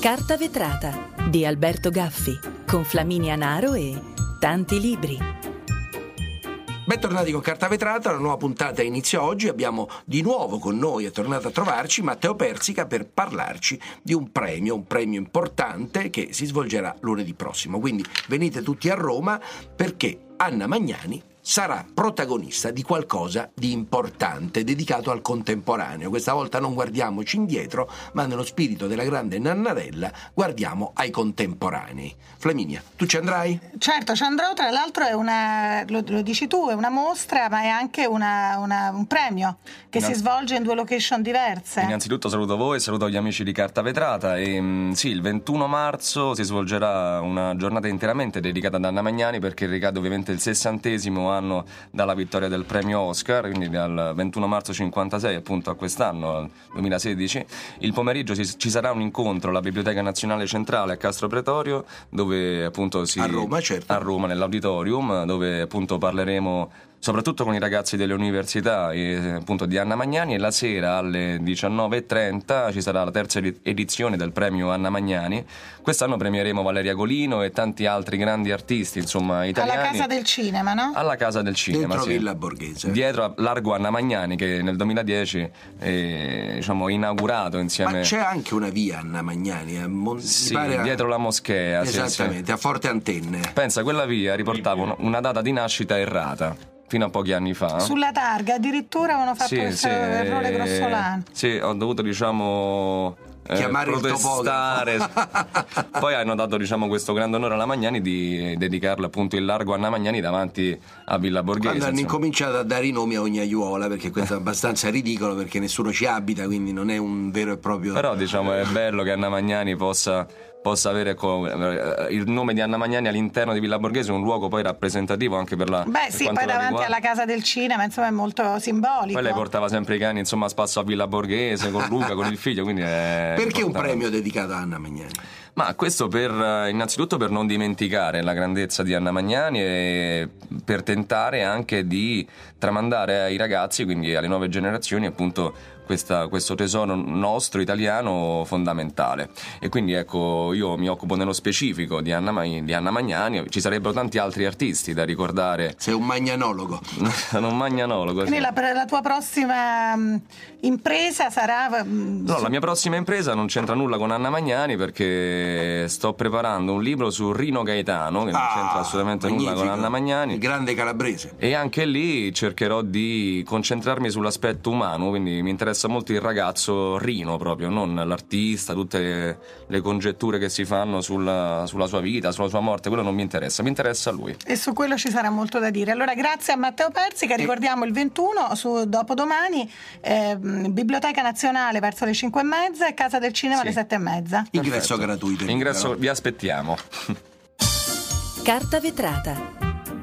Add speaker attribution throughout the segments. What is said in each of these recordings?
Speaker 1: Carta vetrata di Alberto Gaffi con Flaminia Naro e tanti libri.
Speaker 2: Bentornati con Carta Vetrata, la nuova puntata inizia oggi. Abbiamo di nuovo con noi, è tornato a trovarci Matteo Persica per parlarci di un premio importante che si svolgerà lunedì prossimo. Quindi venite tutti a Roma perché Anna Magnani sarà protagonista di qualcosa di importante dedicato al contemporaneo. Questa volta non guardiamoci indietro, ma nello spirito della grande Nannarella guardiamo ai contemporanei. Flaminia, tu ci andrai?
Speaker 3: Certo, ci andrò. Tra l'altro è una, lo dici tu, è una mostra, ma è anche un premio che si svolge in due location diverse.
Speaker 4: Innanzitutto saluto voi, saluto gli amici di Carta Vetrata e sì, il 21 marzo si svolgerà una giornata interamente dedicata ad Anna Magnani, perché ricade ovviamente il 60° anno dalla vittoria del premio Oscar, quindi dal 21 marzo 56 appunto a quest'anno, al 2016. Il pomeriggio ci sarà un incontro alla Biblioteca Nazionale Centrale a Castro Pretorio, dove appunto
Speaker 2: a Roma, certo.
Speaker 4: A Roma, nell'auditorium, dove appunto parleremo soprattutto con i ragazzi delle università appunto di Anna Magnani, e la sera alle 19:30 ci sarà la terza edizione del premio Anna Magnani. Quest'anno premieremo Valeria Golino e tanti altri grandi artisti, insomma, italiani.
Speaker 3: Alla Casa del Cinema, no?
Speaker 4: Alla Casa del Cinema,
Speaker 2: dentro
Speaker 4: sì.
Speaker 2: Villa Borghese.
Speaker 4: Dietro a Largo Anna Magnani, che nel 2010 è inaugurato insieme.
Speaker 2: Ma c'è anche una via Anna Magnani,
Speaker 4: sì,
Speaker 2: mi pare
Speaker 4: dietro la moschea.
Speaker 2: Esattamente,
Speaker 4: sì.
Speaker 2: A Forte Antenne.
Speaker 4: Pensa, quella via riportava una data di nascita errata fino a pochi anni fa.
Speaker 3: Sulla targa addirittura avevano fatto questo errore grossolano.
Speaker 4: Sì, ho dovuto
Speaker 2: chiamare
Speaker 4: protestare. Poi hanno dato questo grande onore alla Magnani di dedicarle appunto il Largo Anna Magnani davanti a Villa Borghese.
Speaker 2: Quando hanno incominciato a dare i nomi a ogni aiuola, perché questo è abbastanza ridicolo, perché nessuno ci abita, quindi non è un vero e proprio.
Speaker 4: Però è bello che Anna Magnani possa avere il nome di Anna Magnani all'interno di Villa Borghese, un luogo poi rappresentativo anche per la.
Speaker 3: Beh, sì, poi davanti alla Casa del Cinema, insomma, è molto simbolico.
Speaker 4: Poi lei portava sempre i cani, insomma, a spasso a Villa Borghese con Luca, con il figlio, quindi è
Speaker 2: perché
Speaker 4: importante.
Speaker 2: Un premio dedicato a Anna Magnani?
Speaker 4: Ma questo innanzitutto per non dimenticare la grandezza di Anna Magnani e per tentare anche di tramandare ai ragazzi, quindi alle nuove generazioni, appunto questo tesoro nostro italiano fondamentale. E quindi ecco, io mi occupo nello specifico di Anna Magnani. Ci sarebbero tanti altri artisti da ricordare.
Speaker 2: Sei un magnanologo.
Speaker 4: Sono un magnanologo.
Speaker 3: Quindi
Speaker 4: sì.
Speaker 3: la tua prossima impresa sarà.
Speaker 4: No, la mia prossima impresa non c'entra nulla con Anna Magnani, perché sto preparando un libro su Rino Gaetano, che non c'entra assolutamente nulla con Anna Magnani.
Speaker 2: Il grande calabrese.
Speaker 4: E anche lì cercherò di concentrarmi sull'aspetto umano, quindi mi interessa molto il ragazzo Rino proprio, non l'artista, tutte le congetture che si fanno sulla sua vita, sulla sua morte, quello non mi interessa, mi interessa lui.
Speaker 3: E su quello ci sarà molto da dire. Allora, grazie a Matteo Persica, ricordiamo il 21 su dopodomani, Biblioteca Nazionale verso le 5:30 e Casa del Cinema alle 7:30.
Speaker 2: Ingresso gratuito.
Speaker 4: Ingresso, vi aspettiamo.
Speaker 1: Carta vetrata.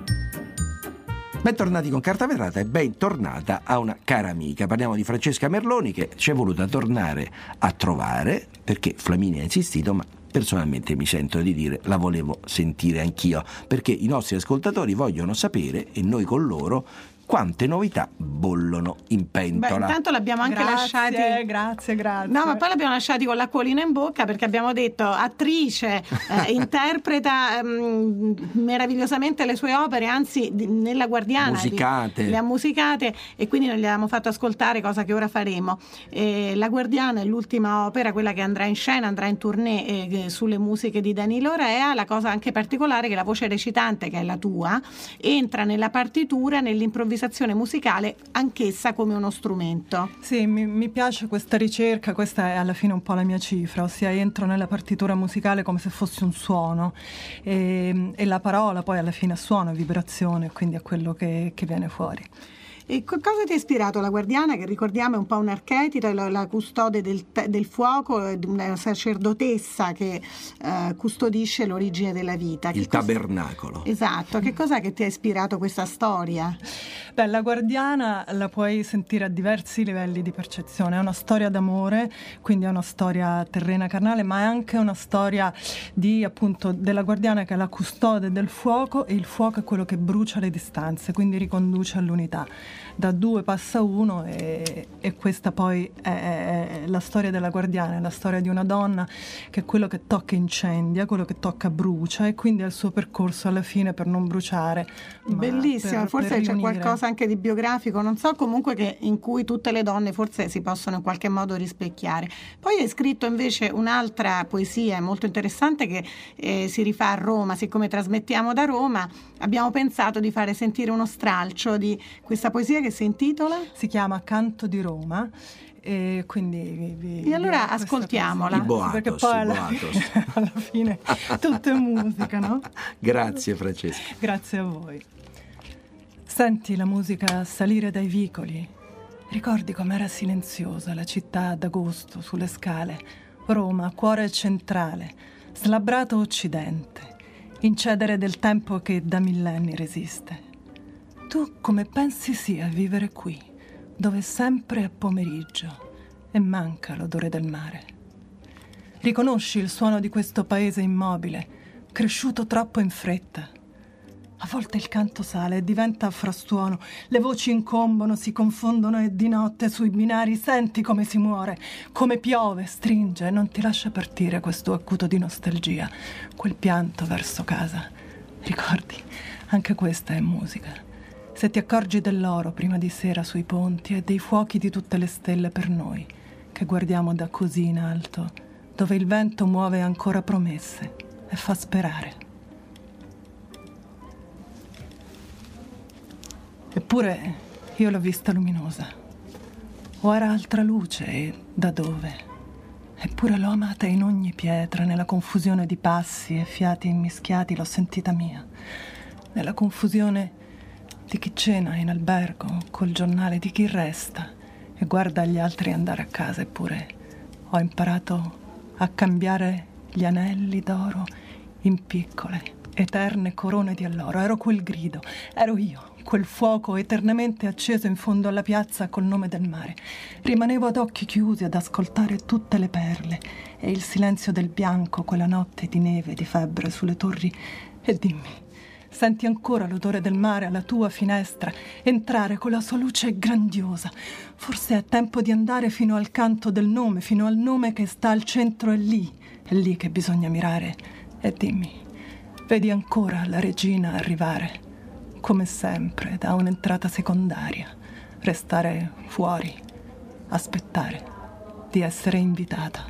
Speaker 2: Bentornati con Carta Vetrata e bentornata a una cara amica. Parliamo di Francesca Merloni, che ci è voluta tornare a trovare perché Flaminia ha insistito, ma personalmente mi sento di dire la volevo sentire anch'io, perché i nostri ascoltatori vogliono sapere, e noi con loro, quante novità bollono in pentola.
Speaker 3: Beh, intanto l'abbiamo anche lasciati.
Speaker 5: Grazie.
Speaker 3: No, ma poi l'abbiamo lasciati con l'acquolina in bocca, perché abbiamo detto attrice, interpreta meravigliosamente le sue opere, anzi nella Guardiana le ha musicate, e quindi non gli abbiamo fatto ascoltare, cosa che ora faremo. La Guardiana è l'ultima opera, quella che andrà in scena, andrà in tournée sulle musiche di Danilo Rea. La cosa anche particolare è che la voce recitante, che è la tua, entra nella partitura, nell'improvvisazione musicale, anch'essa come uno strumento.
Speaker 5: Sì, mi piace questa ricerca, questa è alla fine un po' la mia cifra, ossia entro nella partitura musicale come se fosse un suono e la parola poi alla fine suona, vibrazione, quindi è quello che viene fuori.
Speaker 3: E cosa ti ha ispirato la Guardiana, che ricordiamo è un po' un archetipo, la custode del fuoco, una sacerdotessa che custodisce l'origine della vita.
Speaker 2: Il tabernacolo.
Speaker 3: Esatto. Che cos'è che ti ha ispirato questa storia?
Speaker 5: Beh, la Guardiana la puoi sentire a diversi livelli di percezione. È una storia d'amore, quindi è una storia terrena, carnale, ma è anche una storia appunto della Guardiana, che è la custode del fuoco, e il fuoco è quello che brucia le distanze, quindi riconduce all'unità. da 2 passa 1 e questa poi è la storia della guardiana, è la storia di una donna che quello che tocca incendia, quello che tocca brucia, e quindi è il suo percorso alla fine per non bruciare.
Speaker 3: Bellissimo, forse c'è qualcosa anche di biografico, non so, comunque che in cui tutte le donne forse si possono in qualche modo rispecchiare. Poi hai scritto invece un'altra poesia molto interessante che si rifà a Roma. Siccome trasmettiamo da Roma, abbiamo pensato di fare sentire uno stralcio di questa poesia che si intitola?
Speaker 5: Si chiama Canto di Roma. E quindi
Speaker 3: e allora ascoltiamola.
Speaker 2: I Boatos,
Speaker 5: perché poi alla fine tutto è musica, no?
Speaker 2: Grazie Francesca.
Speaker 5: Grazie a voi. Senti la musica salire dai vicoli. Ricordi com'era silenziosa la città d'agosto sulle scale. Roma, cuore centrale, slabbrato occidente, incedere del tempo che da millenni resiste. Tu come pensi sia vivere qui, dove sempre è pomeriggio e manca l'odore del mare? Riconosci il suono di questo paese immobile, cresciuto troppo in fretta? A volte il canto sale e diventa frastuono, le voci incombono, si confondono e di notte sui binari senti come si muore, come piove, stringe e non ti lascia partire questo acuto di nostalgia, quel pianto verso casa. Ricordi? Anche questa è musica. Se ti accorgi dell'oro prima di sera sui ponti e dei fuochi di tutte le stelle per noi, che guardiamo da così in alto, dove il vento muove ancora promesse e fa sperare. Eppure io l'ho vista luminosa. O era altra luce e da dove? Eppure l'ho amata in ogni pietra, nella confusione di passi e fiati immischiati l'ho sentita mia. Nella confusione di chi cena in albergo col giornale, di chi resta e guarda gli altri andare a casa. Eppure ho imparato a cambiare gli anelli d'oro in piccole, eterne corone di alloro. Ero quel grido, ero io, quel fuoco eternamente acceso in fondo alla piazza col nome del mare. Rimanevo ad occhi chiusi ad ascoltare tutte le perle e il silenzio del bianco, quella notte di neve e di febbre sulle torri. E dimmi, senti ancora l'odore del mare alla tua finestra entrare con la sua luce grandiosa? Forse è tempo di andare fino al canto del nome, fino al nome che sta al centro. È lì che bisogna mirare. E dimmi, vedi ancora la regina arrivare? Come sempre, da un'entrata secondaria, restare fuori, aspettare di essere invitata.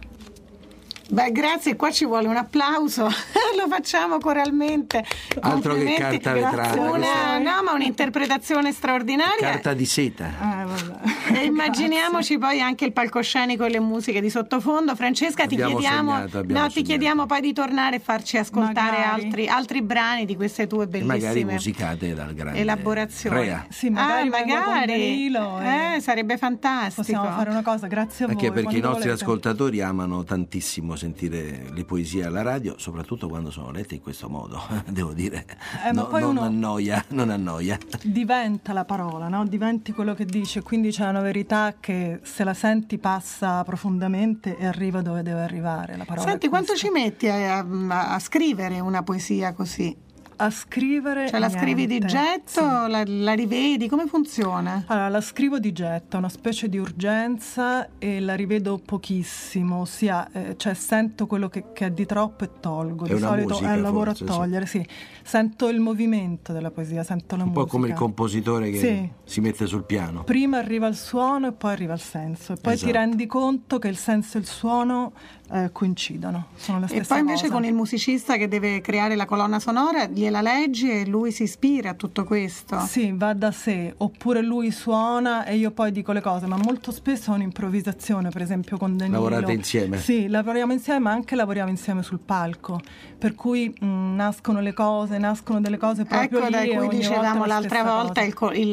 Speaker 3: Beh, grazie, qua ci vuole un applauso, lo facciamo coralmente.
Speaker 2: Altro che carta vetrata.
Speaker 3: No, ma un'interpretazione straordinaria.
Speaker 2: Carta di seta.
Speaker 3: Vabbè. E immaginiamoci poi anche il palcoscenico e le musiche di sottofondo. Francesca, ti chiediamo poi di tornare e farci ascoltare altri brani di queste tue bellissime,
Speaker 2: magari musicate dal grande
Speaker 3: elaborazioni.
Speaker 2: Rea.
Speaker 5: Sì, magari.
Speaker 3: Sarebbe fantastico.
Speaker 5: Possiamo fare una cosa, grazie a voi.
Speaker 2: Anche perché i nostri
Speaker 5: volete.
Speaker 2: ascoltatori amano tantissimo sentire le poesie alla radio, soprattutto quando sono lette in questo modo, devo dire. Non annoia.
Speaker 5: Diventa la parola, no? Diventi quello che dice, quindi c'è una verità che se la senti passa profondamente e arriva dove deve arrivare la parola.
Speaker 3: Senti, quanto ci metti a scrivere una poesia così?
Speaker 5: A scrivere,
Speaker 3: cioè la scrivi di getto, sì. la rivedi, come funziona?
Speaker 5: Allora, la scrivo di getto, una specie di urgenza, e la rivedo pochissimo, ossia cioè sento quello che è di troppo e tolgo. Di solito
Speaker 2: musica,
Speaker 5: è il lavoro
Speaker 2: forse,
Speaker 5: a togliere, sì. Sento il movimento della poesia, sento la musica.
Speaker 2: Un po' come il compositore che si mette sul piano.
Speaker 5: Prima arriva il suono e poi arriva il senso, e poi ti rendi conto che il senso e il suono coincidono, sono la stessa cosa.
Speaker 3: E poi invece con il musicista che deve creare la colonna sonora gliela leggi e lui si ispira a tutto questo?
Speaker 5: Sì, va da sé, oppure lui suona e io poi dico le cose, ma molto spesso è un'improvvisazione, per esempio con Danilo.
Speaker 2: Lavorate insieme?
Speaker 5: Sì, lavoriamo insieme, ma anche lavoriamo insieme sul palco, per cui nascono delle cose proprio lì.
Speaker 3: Ecco, da cui dicevamo l'altra volta il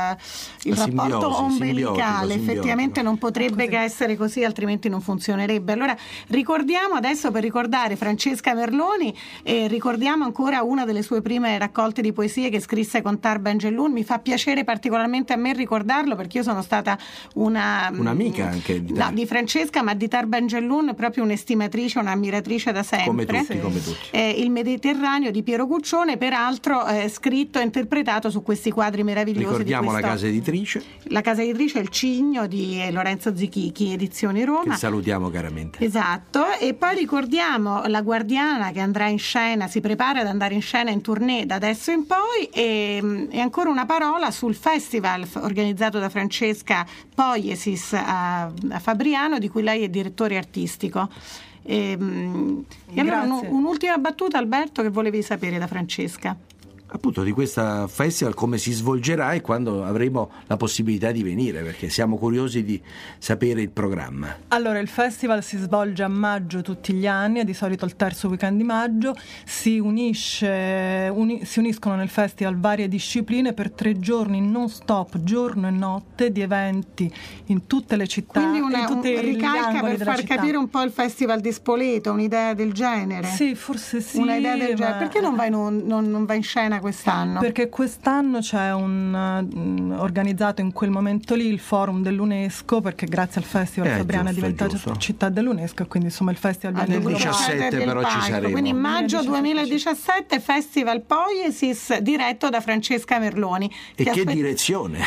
Speaker 3: rapporto ombelicale, effettivamente non potrebbe che essere così, altrimenti non funzionerebbe. Allora ricordiamo adesso, per ricordare Francesca Merloni, ricordiamo ancora una delle delle sue prime raccolte di poesie che scrisse con Tar Benjelloun. Mi fa piacere particolarmente a me ricordarlo, perché io sono stata
Speaker 2: un'amica anche
Speaker 3: di Francesca, ma di Tar Benjelloun proprio un'estimatrice, un'ammiratrice da sempre.
Speaker 2: Come tutti.
Speaker 3: Il Mediterraneo di Piero Guccione, peraltro scritto e interpretato su questi quadri meravigliosi.
Speaker 2: Ricordiamo la casa editrice.
Speaker 3: La casa editrice è Il Cigno di Lorenzo Zichichi, Edizioni Roma.
Speaker 2: Che salutiamo caramente.
Speaker 3: Esatto, e poi ricordiamo La Guardiana, che andrà in scena, si prepara ad andare in scena in tournée da adesso in poi, e ancora una parola sul festival organizzato da Francesca Poiesis a Fabriano, di cui lei è direttore artistico. E allora un'ultima battuta, Alberto, che volevi sapere da Francesca?
Speaker 2: Appunto di questa festival, come si svolgerà e quando avremo la possibilità di venire, perché siamo curiosi di sapere il programma.
Speaker 5: Allora, il festival si svolge a maggio tutti gli anni, è di solito il terzo weekend di maggio. Si uniscono nel festival varie discipline per 3 giorni non stop, giorno e notte, di eventi in tutte le città.
Speaker 3: Quindi
Speaker 5: in tutti
Speaker 3: una ricalca per far capire un po' il festival di Spoleto, un'idea del genere.
Speaker 5: Sì, forse sì.
Speaker 3: Una idea del genere. Perché non vai in scena quest'anno?
Speaker 5: Perché quest'anno c'è organizzato in quel momento lì il forum dell'UNESCO, perché grazie al festival Fabriano è diventata città dell'UNESCO, e quindi insomma il festival
Speaker 2: nel 17 però ci saremo.
Speaker 3: Quindi maggio 2017 Festival Poiesis, diretto da Francesca Merloni.
Speaker 2: E che direzione!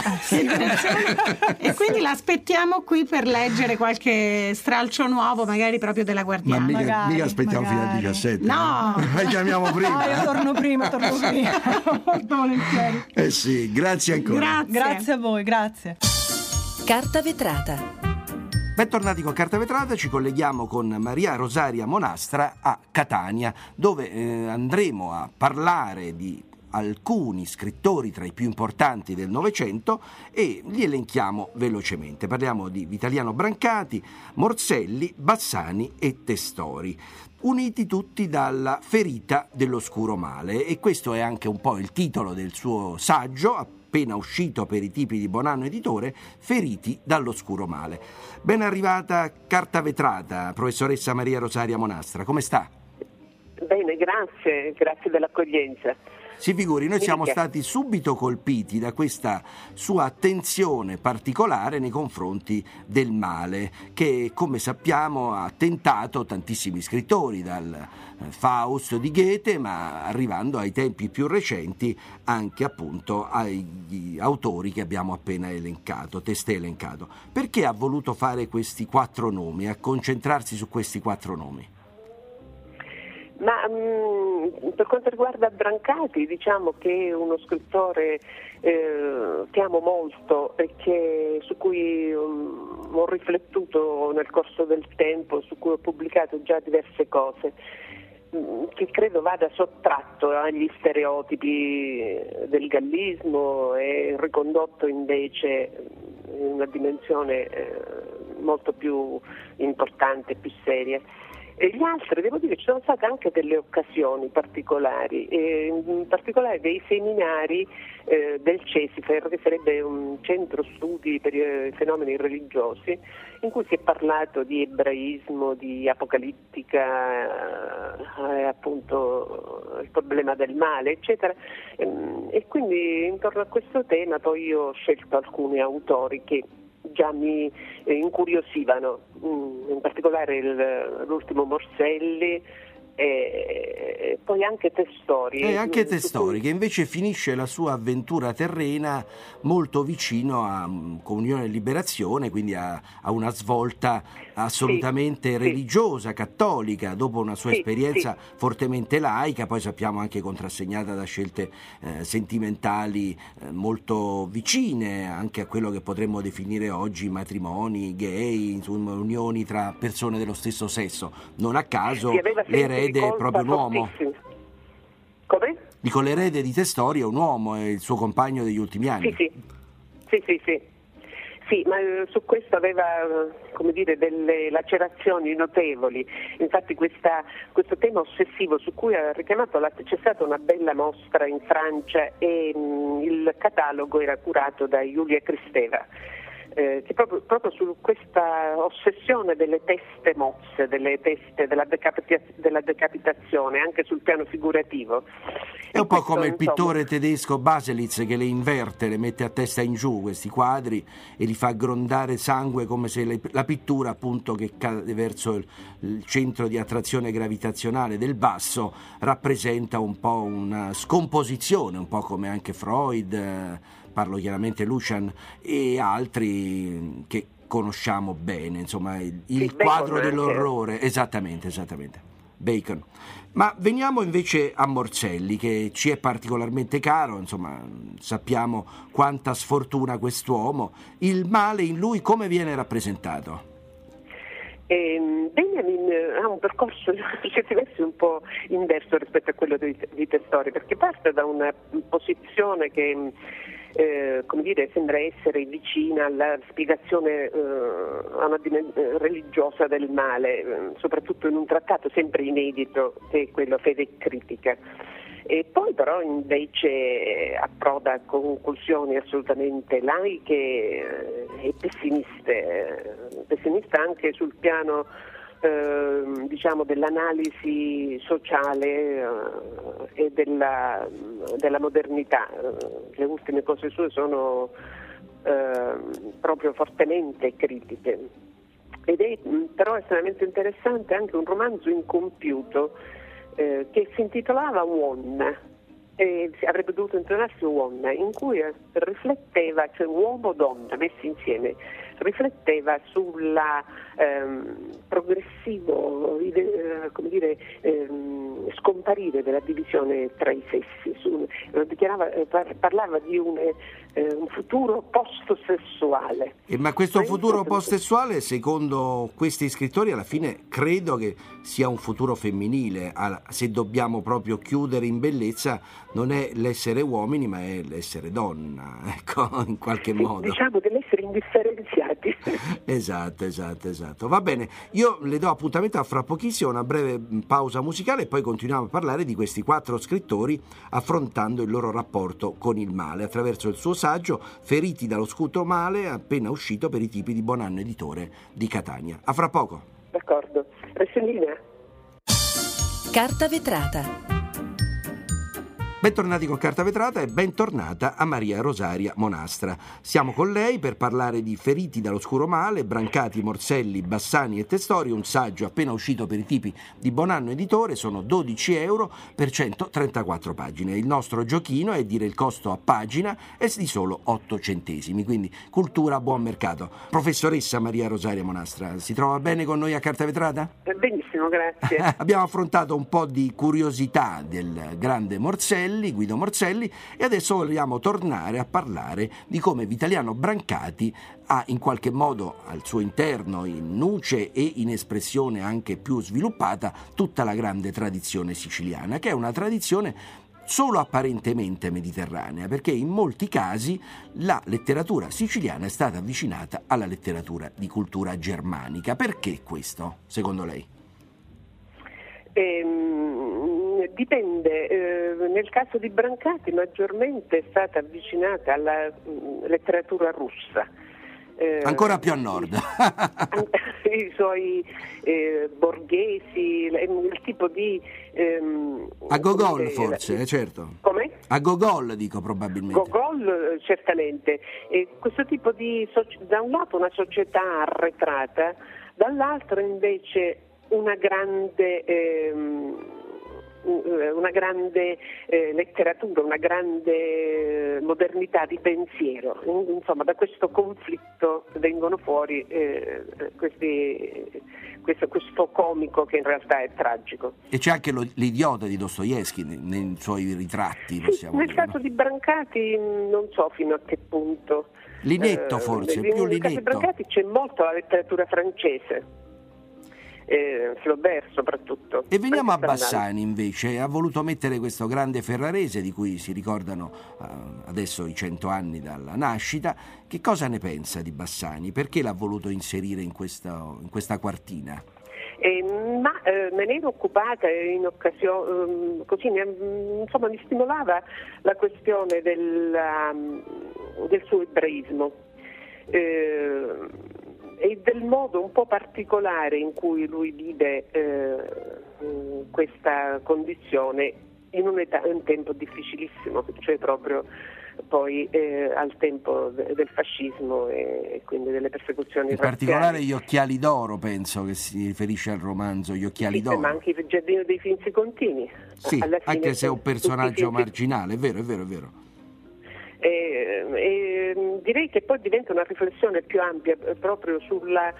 Speaker 3: E quindi l'aspettiamo qui per leggere qualche stralcio nuovo, magari proprio della Guardiana.
Speaker 2: Ma mica aspettiamo fino al 17.
Speaker 3: No!
Speaker 2: Chiamiamo prima.
Speaker 5: Io torno prima. Molto volentieri.
Speaker 2: Sì, grazie ancora.
Speaker 5: Grazie a voi, grazie.
Speaker 1: Carta vetrata.
Speaker 2: Bentornati con Carta Vetrata, ci colleghiamo con Maria Rosaria Monastra a Catania, dove andremo a parlare di alcuni scrittori tra i più importanti del Novecento e li elenchiamo velocemente. Parliamo di Vitaliano Brancati, Morselli, Bassani e Testori, uniti tutti dalla ferita dell'oscuro male, e questo è anche un po' il titolo del suo saggio appena uscito per i tipi di Bonanno Editore, Feriti dall'oscuro male. Ben arrivata Carta Vetrata, professoressa Maria Rosaria Monastra, come sta?
Speaker 6: Bene, grazie dell'accoglienza.
Speaker 2: Si figuri, noi siamo stati subito colpiti da questa sua attenzione particolare nei confronti del male, che come sappiamo ha tentato tantissimi scrittori, dal Faust di Goethe, ma arrivando ai tempi più recenti anche appunto agli autori che abbiamo appena testé elencato. Perché ha voluto fare questi 4 nomi, a concentrarsi su questi 4 nomi?
Speaker 6: Ma per quanto riguarda Brancati, diciamo che è uno scrittore che amo molto e su cui ho riflettuto nel corso del tempo, su cui ho pubblicato già diverse cose, che credo vada sottratto agli stereotipi del gallismo e ricondotto invece in una dimensione molto più importante, più seria. E gli altri, devo dire, ci sono state anche delle occasioni particolari, in particolare dei seminari del CESIFER, che sarebbe un centro studi per i fenomeni religiosi, in cui si è parlato di ebraismo, di apocalittica, appunto il problema del male, eccetera. E quindi intorno a questo tema poi io ho scelto alcuni autori che già mi incuriosivano, in particolare l'ultimo Morselli e poi anche Testori.
Speaker 2: E anche Testori, che invece finisce la sua avventura terrena molto vicino a Comunione e Liberazione, quindi a una svolta assolutamente religiosa, cattolica, dopo una sua esperienza fortemente laica, poi sappiamo anche contrassegnata da scelte sentimentali molto vicine anche a quello che potremmo definire oggi matrimoni gay, insomma, unioni tra persone dello stesso sesso. Non a caso l'erede è proprio un uomo.
Speaker 6: Come?
Speaker 2: Dico, l'erede di Testori è un uomo, è il suo compagno degli ultimi anni.
Speaker 6: Sì, ma su questo aveva, come dire, delle lacerazioni notevoli. Infatti questo tema ossessivo su cui ha richiamato c'è stata una bella mostra in Francia e il catalogo era curato da Giulia Kristeva. che proprio su questa ossessione delle teste mozze, delle teste della decapitazione, anche sul piano figurativo.
Speaker 2: È un po' come il pittore tedesco Baselitz, che le inverte, le mette a testa in giù questi quadri e li fa grondare sangue, come se la pittura, appunto, che cade verso il centro di attrazione gravitazionale del basso rappresenta un po' una scomposizione, un po' come anche Freud, parlo chiaramente Lucian e altri che conosciamo bene, insomma il quadro dell'orrore, esattamente, Bacon. Ma veniamo invece a Morselli, che ci è particolarmente caro, insomma sappiamo quanta sfortuna quest'uomo. Il male in lui come viene rappresentato?
Speaker 6: Benjamin ha un percorso per certi versi un po' inverso rispetto a quello di Testori, perché parte da una posizione che sembra essere vicina alla spiegazione religiosa del male, soprattutto in un trattato sempre inedito che è quello Fede e Critica. E poi però invece approda a conclusioni assolutamente laiche e pessimista anche sul piano dell'analisi sociale e della modernità. Le ultime cose sue sono proprio fortemente critiche, ed è però estremamente interessante anche un romanzo incompiuto che si intitolava One, avrebbe dovuto intitolarsi One, in cui rifletteva, cioè uomo-donna messi insieme, rifletteva sulla progressivo scomparire della divisione tra i sessi, parlava di un futuro post-sessuale.
Speaker 2: Ma questo futuro post-sessuale, secondo questi scrittori, alla fine credo che sia un futuro femminile. Se dobbiamo proprio chiudere in bellezza, non è l'essere uomini ma è l'essere donna, ecco, in qualche modo.
Speaker 6: Diciamo dell'essere indifferenziati.
Speaker 2: Esatto. Va bene, io le do appuntamento a fra pochissimo, una breve pausa musicale, e poi continuiamo a parlare di questi 4 scrittori affrontando il loro rapporto con il male attraverso il suo saggio Feriti dallo scudo male, appena uscito per i tipi di Bonanno Editore di Catania. A fra poco.
Speaker 6: D'accordo. Resellina.
Speaker 1: Carta vetrata.
Speaker 2: Bentornati con Carta Vetrata e bentornata a Maria Rosaria Monastra. Siamo con lei per parlare di Feriti dall'oscuro male, Brancati, Morselli, Bassani e Testori, un saggio appena uscito per i tipi di Bonanno Editore. Sono 12 euro per 134 pagine. Il nostro giochino è dire il costo a pagina è di solo 8 centesimi, quindi cultura a buon mercato. Professoressa Maria Rosaria Monastra, si trova bene con noi a Carta Vetrata?
Speaker 6: Benissimo, grazie.
Speaker 2: Abbiamo affrontato un po' di curiosità del grande Guido Morselli, e adesso vogliamo tornare a parlare di come Vitaliano Brancati ha in qualche modo al suo interno, in nuce e in espressione anche più sviluppata, tutta la grande tradizione siciliana, che è una tradizione solo apparentemente mediterranea, perché in molti casi la letteratura siciliana è stata avvicinata alla letteratura di cultura germanica. Perché questo, secondo lei?
Speaker 6: Dipende, nel caso di Brancati maggiormente è stata avvicinata alla letteratura russa.
Speaker 2: Ancora più a nord.
Speaker 6: I suoi borghesi, il tipo di...
Speaker 2: a Gogol forse, certo.
Speaker 6: Come?
Speaker 2: A Gogol dico probabilmente.
Speaker 6: Gogol certamente. E questo tipo di, da un lato una società arretrata, dall'altro invece una grande letteratura, una grande modernità di pensiero. Insomma, da questo conflitto vengono fuori questo comico che in realtà è tragico.
Speaker 2: E c'è anche l'idiota di Dostoevskij nei suoi ritratti, possiamo
Speaker 6: nel
Speaker 2: dire.
Speaker 6: Caso di Brancati non so fino a che punto.
Speaker 2: Linetto forse, più
Speaker 6: Nel caso di Brancati c'è molto la letteratura francese. Flaubert soprattutto.
Speaker 2: E veniamo a Bassani invece. Ha voluto mettere questo grande ferrarese di cui si ricordano adesso i 100 anni dalla nascita. Che cosa ne pensa di Bassani? Perché l'ha voluto inserire in questa quartina?
Speaker 6: Me ne ero occupata in occasione, così mi stimolava la questione del suo ebraismo. e del modo un po' particolare in cui lui vive questa condizione in un tempo difficilissimo, cioè proprio poi al tempo del fascismo e quindi delle persecuzioni razziali.
Speaker 2: In particolare gli occhiali d'oro, penso che si riferisce al romanzo Gli occhiali d'oro.
Speaker 6: Ma anche il Giardino dei Finzi Contini.
Speaker 2: Sì, anche se è un personaggio marginale, è vero.
Speaker 6: Direi che poi diventa una riflessione più ampia proprio sulla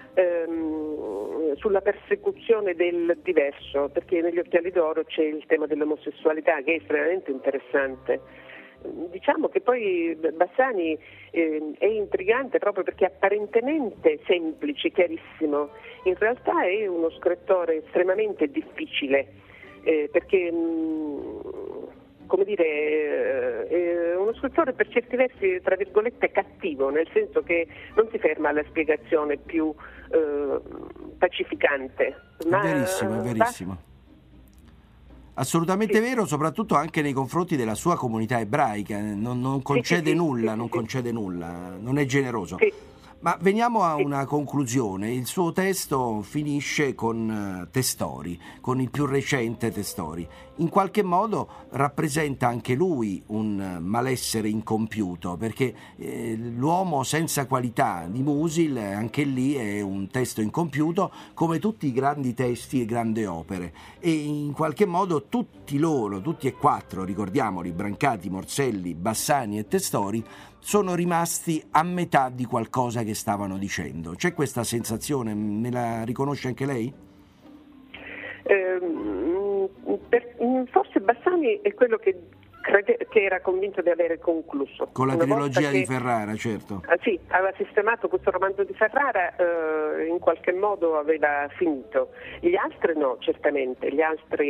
Speaker 6: persecuzione del diverso, perché negli occhiali d'oro c'è il tema dell'omosessualità che è estremamente interessante. Diciamo che poi Bassani è intrigante proprio perché apparentemente semplice, chiarissimo, in realtà è uno scrittore estremamente difficile, perché come dire, è uno scrittore per certi versi tra virgolette cattivo, nel senso che non si ferma alla spiegazione più pacificante.
Speaker 2: È verissimo. Assolutamente vero, soprattutto anche nei confronti della sua comunità ebraica, non concede nulla, non è generoso.
Speaker 6: Sì.
Speaker 2: Ma veniamo a una conclusione. Il suo testo finisce con Testori, con il più recente Testori. In qualche modo rappresenta anche lui un malessere incompiuto, perché l'uomo senza qualità di Musil, anche lì è un testo incompiuto, come tutti i grandi testi e grandi opere. E in qualche modo tutti e quattro, ricordiamoli, Brancati, Morselli, Bassani e Testori, sono rimasti a metà di qualcosa che stavano dicendo. C'è questa sensazione? Me la riconosce anche lei?
Speaker 6: Forse Bassani è quello che era convinto di avere concluso.
Speaker 2: Con la trilogia di Ferrara, certo.
Speaker 6: Sì, aveva sistemato questo romanzo di Ferrara, in qualche modo aveva finito. Gli altri no, certamente. Gli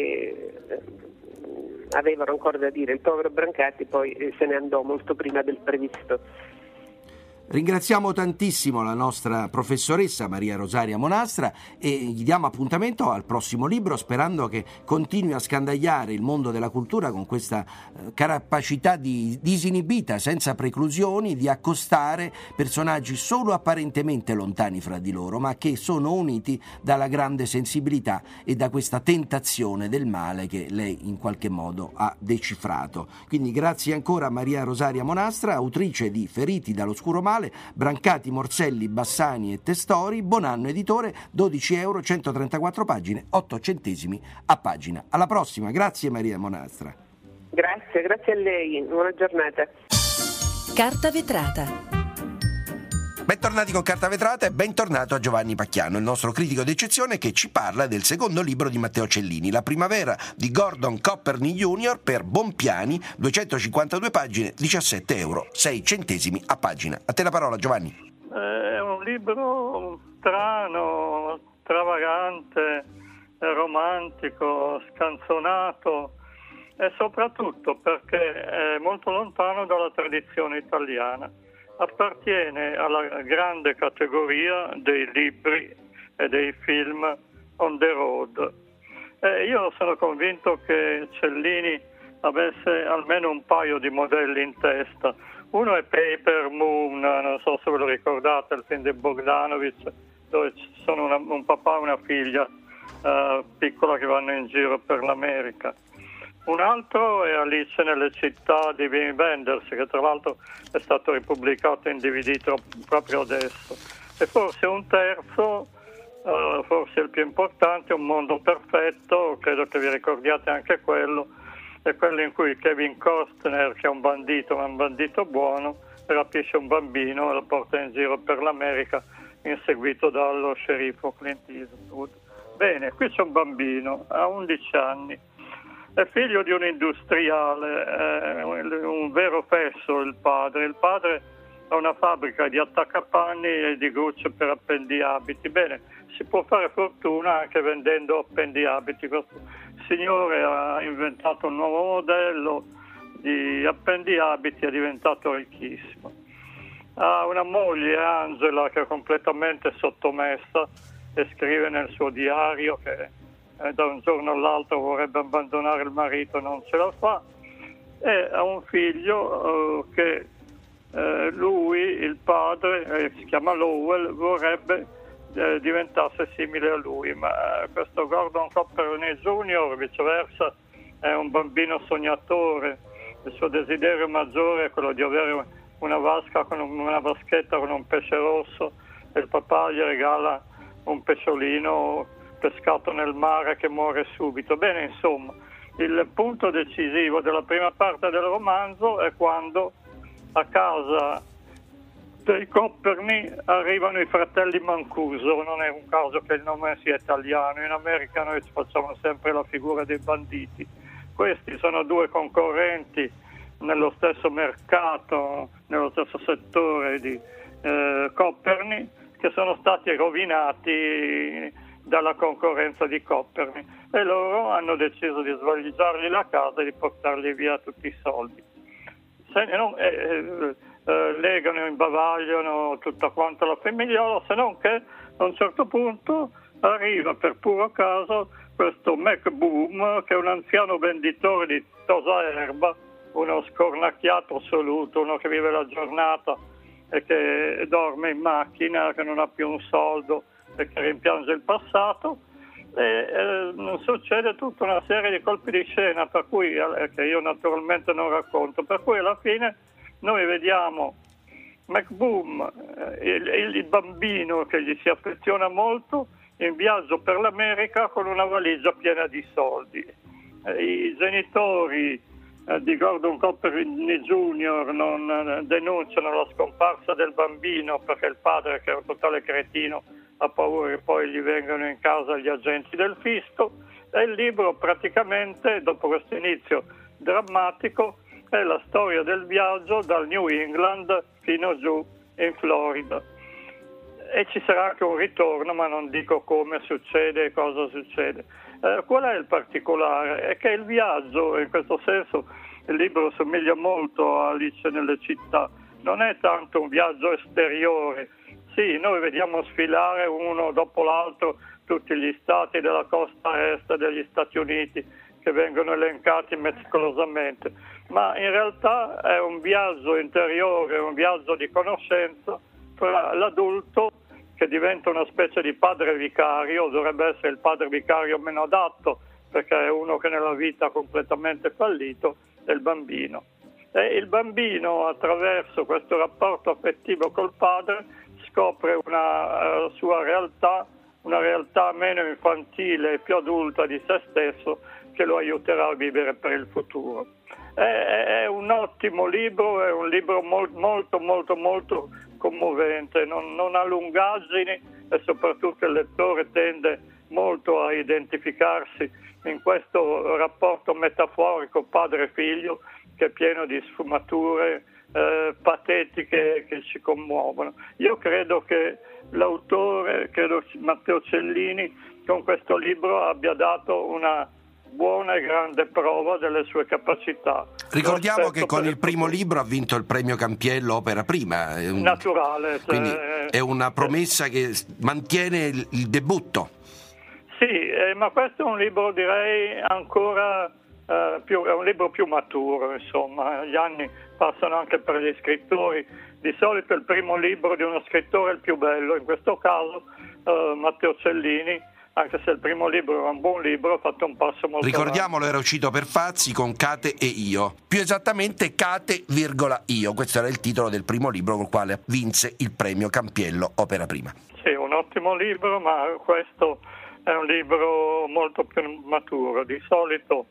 Speaker 6: altri avevano ancora da dire. Il povero Brancati poi se ne andò molto prima del previsto.
Speaker 2: Ringraziamo tantissimo la nostra professoressa Maria Rosaria Monastra e gli diamo appuntamento al prossimo libro, sperando che continui a scandagliare il mondo della cultura con questa capacità disinibita, senza preclusioni, di accostare personaggi solo apparentemente lontani fra di loro, ma che sono uniti dalla grande sensibilità e da questa tentazione del male che lei in qualche modo ha decifrato. Quindi grazie ancora a Maria Rosaria Monastra, autrice di Feriti dall'oscuro male, Brancati, Morselli, Bassani e Testori, Bonanno editore, €12, 134 pagine, 8 centesimi a pagina. Alla prossima, grazie Maria Monastra.
Speaker 6: Grazie a lei, buona giornata.
Speaker 1: Carta vetrata.
Speaker 2: Bentornati con Carta Vetrata e bentornato a Giovanni Pacchiano, il nostro critico d'eccezione che ci parla del secondo libro di Matteo Cellini, La primavera di Gordon Coperny Jr. per Bonpiani, 252 pagine, €17, 6 centesimi a pagina. A te la parola, Giovanni.
Speaker 7: È un libro strano, stravagante, romantico, scanzonato e soprattutto perché è molto lontano dalla tradizione italiana. Appartiene alla grande categoria dei libri e dei film on the road. Io sono convinto che Cellini avesse almeno un paio di modelli in testa. Uno è Paper Moon, non so se ve lo ricordate, il film di Bogdanovich, dove ci sono un papà e una figlia piccola che vanno in giro per l'America. Un altro è Alice nelle città di Wim Wenders, che tra l'altro è stato ripubblicato in DVD proprio adesso. E forse un terzo, forse il più importante, Un mondo perfetto, credo che vi ricordiate anche quello, è quello in cui Kevin Costner, che è un bandito, ma un bandito buono, rapisce un bambino e lo porta in giro per l'America, inseguito dallo sceriffo Clint Eastwood. Bene, qui c'è un bambino, ha 11 anni. È figlio di un industriale, un vero fesso il padre. Il padre ha una fabbrica di attaccapanni e di grucce per appendiabiti. Bene, si può fare fortuna anche vendendo appendiabiti. Questo signore ha inventato un nuovo modello di appendiabiti, è diventato ricchissimo. Ha una moglie, Angela, che è completamente sottomessa e scrive nel suo diario che da un giorno all'altro vorrebbe abbandonare il marito, non ce la fa, e ha un figlio che lui, il padre, si chiama Lowell, vorrebbe diventasse simile a lui, ma questo Gordon Copperney Jr. viceversa è un bambino sognatore. Il suo desiderio maggiore è quello di avere una vaschetta con un pesce rosso, e il papà gli regala un pesciolino pescato nel mare che muore subito. Bene, insomma, il punto decisivo della prima parte del romanzo è quando a casa dei Copperney arrivano i fratelli Mancuso. Non è un caso che il nome sia italiano, in America noi facciamo sempre la figura dei banditi. Questi sono due concorrenti nello stesso mercato, nello stesso settore di Copperney, che sono stati rovinati dalla concorrenza di Copperney, e loro hanno deciso di svaligiargli la casa e di portargli via tutti i soldi. Legano, imbavagliano tutta quanta la famigliola, se non che a un certo punto arriva per puro caso questo Mac Boom, che è un anziano venditore di tosaerba, uno scornacchiato assoluto, uno che vive la giornata e che dorme in macchina, che non ha più un soldo e che rimpiange il passato, e succede tutta una serie di colpi di scena per cui, che io naturalmente non racconto, per cui alla fine noi vediamo McBoom, il bambino che gli si affeziona molto, in viaggio per l'America con una valigia piena di soldi. I genitori di Gordon Copperney Jr. non denunciano la scomparsa del bambino perché il padre, che è un totale cretino, ha paura che poi gli vengano in casa gli agenti del fisco, e il libro praticamente, dopo questo inizio drammatico, è la storia del viaggio dal New England fino giù in Florida. E ci sarà anche un ritorno, ma non dico come succede e cosa succede. Qual è il particolare? È che il viaggio, in questo senso, il libro somiglia molto a Alice nelle città, non è tanto un viaggio esteriore. Sì, noi vediamo sfilare uno dopo l'altro tutti gli stati della costa est degli Stati Uniti che vengono elencati meticolosamente, ma in realtà è un viaggio interiore, un viaggio di conoscenza fra l'adulto, che diventa una specie di padre vicario, dovrebbe essere il padre vicario meno adatto perché è uno che nella vita ha completamente fallito, e il bambino. E il bambino, attraverso questo rapporto affettivo col padre, scopre una sua realtà, una realtà meno infantile e più adulta di se stesso, che lo aiuterà a vivere per il futuro. È un ottimo libro, è un libro molto molto molto commovente, non ha lungaggini, e soprattutto il lettore tende molto a identificarsi in questo rapporto metaforico padre-figlio, che è pieno di sfumature patetiche che ci commuovono. Io credo che l'autore, Matteo Cellini, con questo libro abbia dato una buona e grande prova delle sue capacità.
Speaker 2: Ricordiamo che con il primo libro ha vinto il premio Campiello Opera Prima.
Speaker 7: Naturale.
Speaker 2: Quindi è una promessa che mantiene il debutto.
Speaker 7: Sì, ma questo è un libro, direi, ancora è un libro più maturo, insomma. Gli anni passano anche per gli scrittori. Di solito il primo libro di uno scrittore è il più bello. In questo caso Matteo Cellini, anche se il primo libro era un buon libro, ha fatto un passo molto
Speaker 2: Ricordiamolo, era uscito per Fazzi con Kate e io. Più esattamente Kate, io. Questo era il titolo del primo libro col quale vinse il premio Campiello Opera Prima.
Speaker 7: Sì, un ottimo libro, ma questo è un libro molto più maturo. Di solito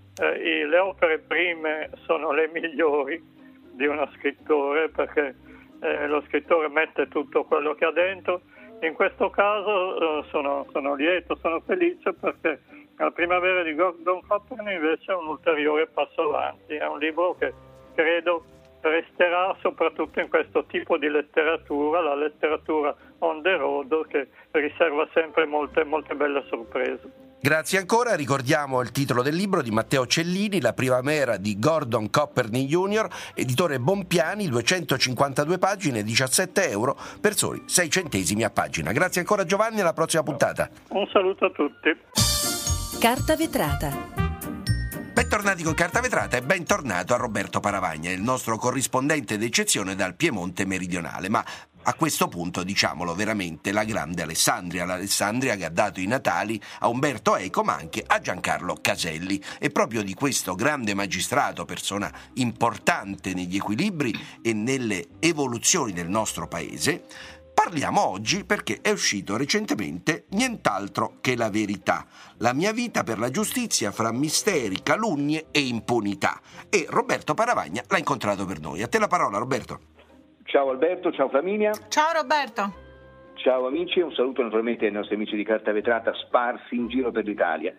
Speaker 7: le opere prime sono le migliori di uno scrittore, perché lo scrittore mette tutto quello che ha dentro. In questo caso sono lieto, sono felice, perché La primavera di Gordon Copperney invece è un ulteriore passo avanti. È un libro che credo resterà soprattutto in questo tipo di letteratura, la letteratura on the road, che riserva sempre molte belle sorprese.
Speaker 2: Grazie ancora, ricordiamo il titolo del libro di Matteo Cellini, La primavera di Gordon Copperney Jr., editore Bompiani, 252 pagine, 17 euro per soli 6 centesimi a pagina. Grazie ancora Giovanni, alla prossima puntata.
Speaker 7: Un saluto a tutti.
Speaker 1: Carta vetrata.
Speaker 2: Bentornati con Carta Vetrata e bentornato a Roberto Paravagna, il nostro corrispondente d'eccezione dal Piemonte meridionale, ma a questo punto diciamolo veramente la grande Alessandria, l'Alessandria che ha dato i natali a Umberto Eco ma anche a Giancarlo Caselli. E proprio di questo grande magistrato, persona importante negli equilibri e nelle evoluzioni del nostro paese, parliamo oggi perché è uscito recentemente Nient'altro che la verità, la mia vita per la giustizia fra misteri, calunnie e impunità. E Roberto Paravagna l'ha incontrato per noi. A te la parola, Roberto.
Speaker 8: Ciao Alberto, ciao Flaminia.
Speaker 3: Ciao Roberto.
Speaker 8: Ciao amici, un saluto naturalmente ai nostri amici di Carta Vetrata sparsi in giro per l'Italia.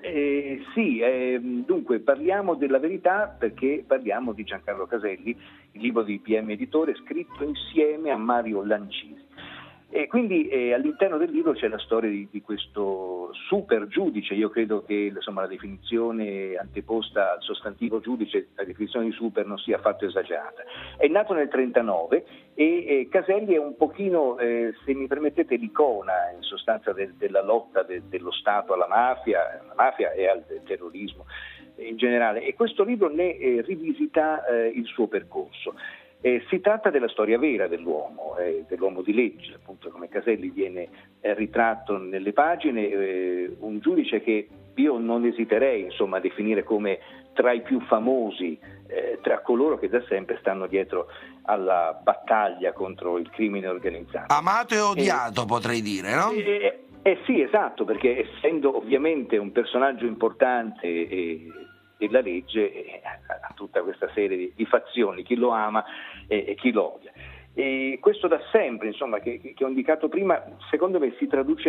Speaker 8: Dunque parliamo della verità perché parliamo di Giancarlo Caselli, il libro di PM Editore scritto insieme a Mario Lancisi. E quindi all'interno del libro c'è la storia di questo super giudice. Io credo che la definizione anteposta al sostantivo giudice, la definizione di super non sia affatto esagerata. È nato nel 1939 e Caselli è un pochino, se mi permettete, l'icona in sostanza della lotta dello Stato alla mafia e al terrorismo in generale. E questo libro ne rivisita il suo percorso. Si tratta della storia vera dell'uomo di legge, appunto come Caselli viene ritratto nelle pagine, un giudice che io non esiterei a definire come tra i più famosi, tra coloro che da sempre stanno dietro alla battaglia contro il crimine organizzato.
Speaker 2: Amato e odiato, potrei dire, no?
Speaker 8: Sì, esatto, perché essendo ovviamente un personaggio importante della legge, ha tutta questa serie di fazioni, chi lo ama e chi lo odia. E questo da sempre, che ho indicato prima, secondo me si traduce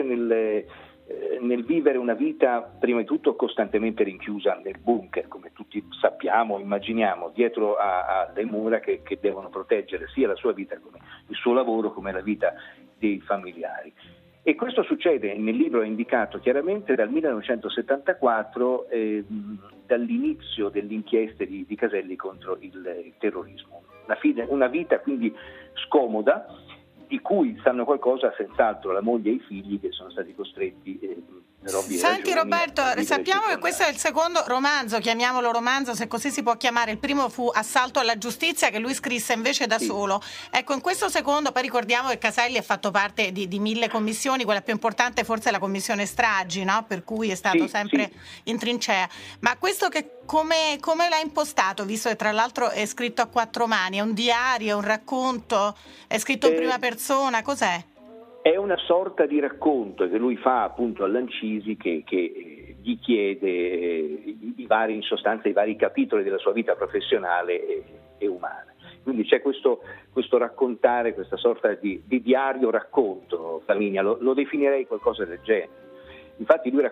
Speaker 8: nel vivere una vita prima di tutto costantemente rinchiusa nel bunker, come tutti sappiamo, immaginiamo, dietro alle mura che devono proteggere sia la sua vita come il suo lavoro, come la vita dei familiari. E questo succede, nel libro è indicato chiaramente, dal 1974, dall'inizio delle inchieste di Caselli contro il terrorismo. Una vita quindi scomoda, di cui sanno qualcosa senz'altro la moglie e i figli che sono stati costretti per ovvie
Speaker 3: Senti
Speaker 8: ragioni,
Speaker 3: Roberto, sappiamo che questo è il secondo romanzo, chiamiamolo romanzo se così si può chiamare. Il primo fu Assalto alla giustizia, che lui scrisse invece da solo. Ecco, in questo secondo poi ricordiamo che Caselli ha fatto parte di 1000 commissioni, quella più importante forse è la commissione stragi, no? Per cui è stato sempre in trincea. Ma questo come l'ha impostato, visto che tra l'altro è scritto a 4 mani? È un diario, un racconto? È scritto in prima persona? Cos'è?
Speaker 8: È una sorta di racconto che lui fa appunto a Lancisi, che gli chiede i vari capitoli della sua vita professionale e umana. Quindi c'è questo raccontare, questa sorta di diario racconto, Flaminia, lo definirei qualcosa del genere. Infatti lui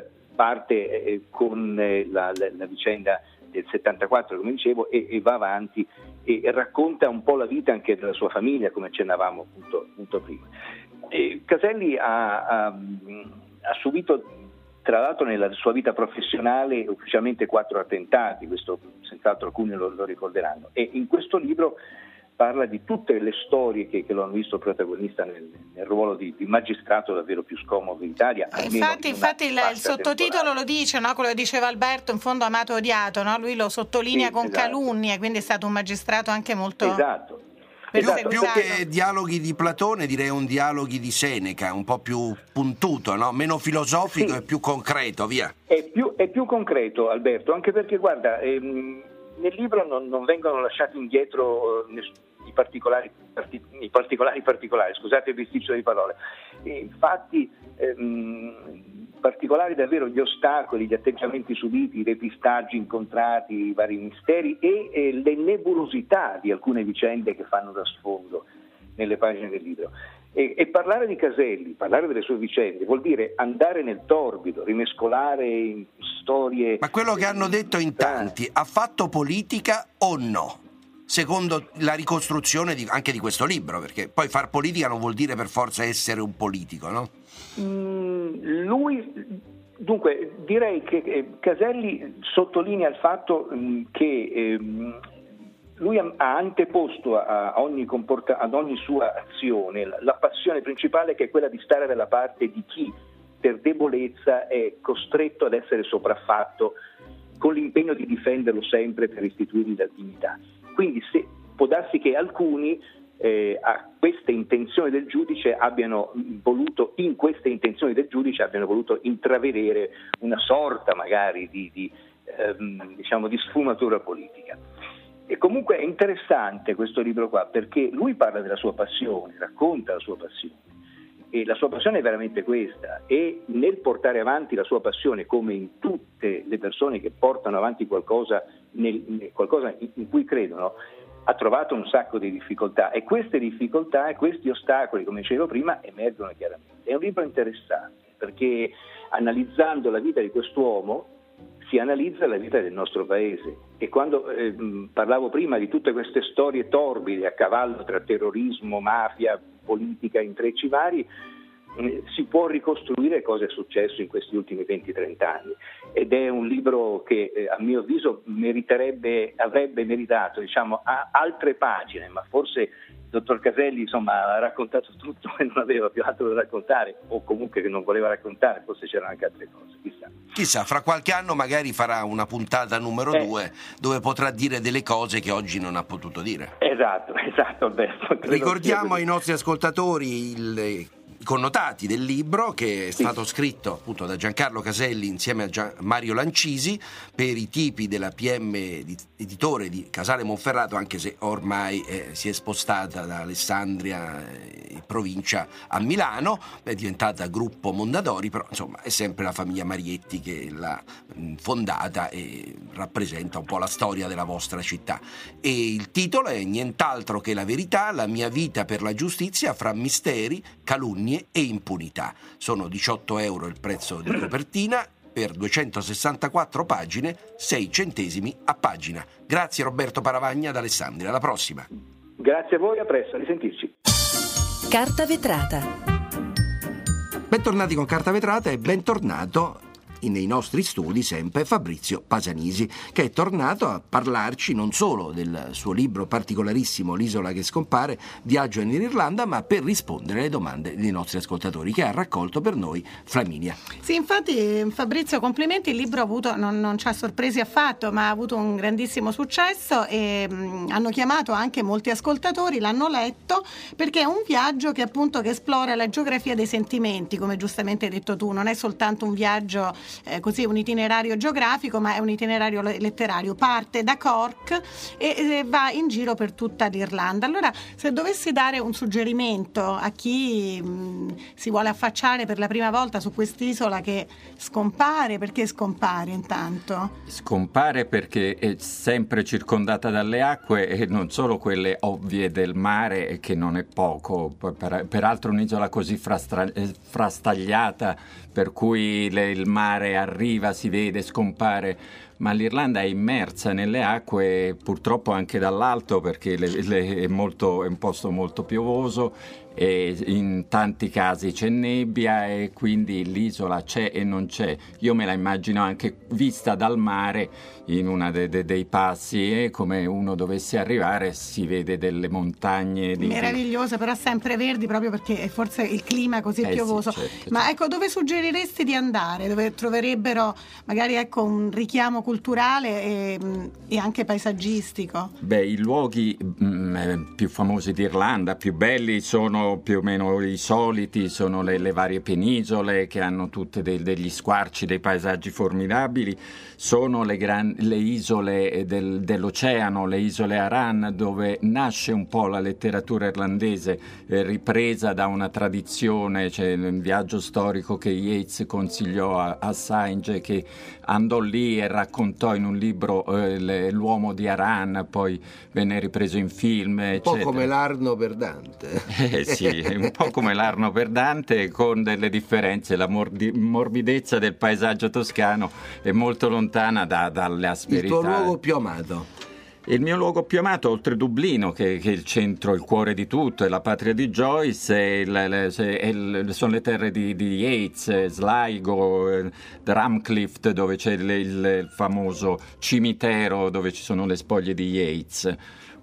Speaker 8: parte con la vicenda del 74, come dicevo, e va avanti e racconta un po' la vita anche della sua famiglia, come accennavamo appunto prima. Caselli ha subito, tra l'altro nella sua vita professionale, ufficialmente 4 attentati, questo senz'altro alcuni lo ricorderanno, e in questo libro parla di tutte le storie che lo hanno visto protagonista nel ruolo di magistrato davvero più scomodo d'Italia.
Speaker 3: Infatti il sottotitolo lo dice, no? Quello che diceva Alberto, in fondo amato e odiato, no? Lui lo sottolinea con calunnie, quindi è stato un magistrato anche molto...
Speaker 8: Esatto.
Speaker 2: Più che dialoghi di Platone, direi un dialoghi di Seneca, un po' più puntuto, no? Meno filosofico e più concreto, via.
Speaker 8: È più concreto, Alberto, anche perché guarda, nel libro non vengono lasciati indietro i particolari, scusate il bisticcio di parole. Infatti particolari davvero gli ostacoli, gli atteggiamenti subiti, i depistaggi incontrati, i vari misteri e le nebulosità di alcune vicende che fanno da sfondo nelle pagine del libro. E parlare di Caselli, parlare delle sue vicende, vuol dire andare nel torbido, rimescolare in storie...
Speaker 2: Ma quello che hanno detto in tanti, ha fatto politica o no? Secondo la ricostruzione anche di questo libro, perché poi far politica non vuol dire per forza essere un politico, no?
Speaker 8: Dunque, direi che Caselli sottolinea il fatto che lui ha anteposto ad ogni sua azione la passione principale, che è quella di stare dalla parte di chi per debolezza è costretto ad essere sopraffatto con l'impegno di difenderlo sempre per restituirgli la dignità. Quindi può darsi che alcuni a queste intenzioni del giudice abbiano voluto intravedere una sorta magari di sfumatura politica. E comunque è interessante questo libro qua, perché lui parla della sua passione, racconta la sua passione, e la sua passione è veramente questa, e nel portare avanti la sua passione, come in tutte le persone che portano avanti qualcosa in cui credono, ha trovato un sacco di difficoltà, e queste difficoltà e questi ostacoli, come dicevo prima, emergono chiaramente. È un libro interessante perché, analizzando la vita di quest'uomo, si analizza la vita del nostro paese. E quando parlavo prima di tutte queste storie torbide a cavallo tra terrorismo, mafia, politica, intrecci vari, si può ricostruire cosa è successo in questi ultimi 20-30 anni, ed è un libro che a mio avviso avrebbe meritato altre pagine, ma forse il dottor Caselli ha raccontato tutto e non aveva più altro da raccontare, o comunque che non voleva raccontare, forse c'erano anche altre cose,
Speaker 2: chissà, fra qualche anno magari farà una puntata numero 2 dove potrà dire delle cose che oggi non ha potuto dire.
Speaker 8: Esatto, Alberto.
Speaker 2: Ricordiamo ai nostri ascoltatori i connotati del libro, che è stato scritto appunto da Giancarlo Caselli insieme a Mario Lancisi per i tipi della PM editore di Casale Monferrato, anche se ormai si è spostata da Alessandria provincia a Milano, è diventata Gruppo Mondadori, però insomma è sempre la famiglia Marietti che l'ha fondata e rappresenta un po' la storia della vostra città. E il titolo è nient'altro che La verità, la mia vita per la giustizia fra misteri, calunnie e impunità. Sono 18 euro il prezzo di copertina per 264 pagine, 6 centesimi a pagina. Grazie Roberto Paravagna da Alessandria, alla prossima.
Speaker 8: Grazie a voi, a presto, a risentirci.
Speaker 1: Carta vetrata.
Speaker 2: Bentornati con Carta vetrata e bentornato nei nostri studi sempre Fabrizio Pasanisi, che è tornato a parlarci non solo del suo libro particolarissimo L'isola che scompare, viaggio in Irlanda, ma per rispondere alle domande dei nostri ascoltatori che ha raccolto per noi Flaminia.
Speaker 3: Sì, infatti Fabrizio, complimenti, il libro ha avuto, non ci ha sorpresi affatto, ma ha avuto un grandissimo successo e hanno chiamato anche molti ascoltatori, l'hanno letto, perché è un viaggio che appunto che esplora la geografia dei sentimenti, come giustamente hai detto tu, non è soltanto un viaggio così un itinerario geografico, ma è un itinerario letterario. Parte da Cork e va in giro per tutta l'Irlanda. Allora, se dovessi dare un suggerimento a chi si vuole affacciare per la prima volta su quest'isola che scompare, perché scompare intanto?
Speaker 9: Scompare perché è sempre circondata dalle acque, e non solo quelle ovvie del mare, che non è poco, peraltro un'isola così frastagliata per cui il mare arriva, si vede, scompare, ma l'Irlanda è immersa nelle acque, purtroppo anche dall'alto, perché è un posto molto piovoso e in tanti casi c'è nebbia, e quindi l'isola c'è e non c'è. Io me la immagino anche vista dal mare in una dei passi, e come uno dovesse arrivare si vede delle montagne
Speaker 3: meravigliose, però sempre verdi, proprio perché forse il clima è così piovoso.
Speaker 9: Sì, certo.
Speaker 3: Ma ecco, dove suggeriresti di andare? Dove troverebbero magari un richiamo culturale e anche paesaggistico?
Speaker 9: I luoghi più famosi d'Irlanda, più belli, sono più o meno i soliti, sono le varie penisole che hanno tutte degli squarci, dei paesaggi formidabili, sono le isole dell'oceano, le isole Aran, dove nasce un po' la letteratura irlandese, ripresa da una tradizione. C'è un viaggio storico che Yeats consigliò a Synge, che andò lì e raccontò in un libro l'uomo di Aran, poi venne ripreso in film, eccetera.
Speaker 2: Un po' come l'Arno per Dante.
Speaker 9: Sì, un po' come l'Arno per Dante, con delle differenze. La morbidezza del paesaggio toscano è molto lontana dalle asperità.
Speaker 2: Il tuo luogo più amato?
Speaker 9: Il mio luogo più amato, oltre Dublino, che è il centro, il cuore di tutto, è la patria di Joyce, sono le terre di Yeats, Sligo, Drumcliff, dove c'è il famoso cimitero dove ci sono le spoglie di Yeats.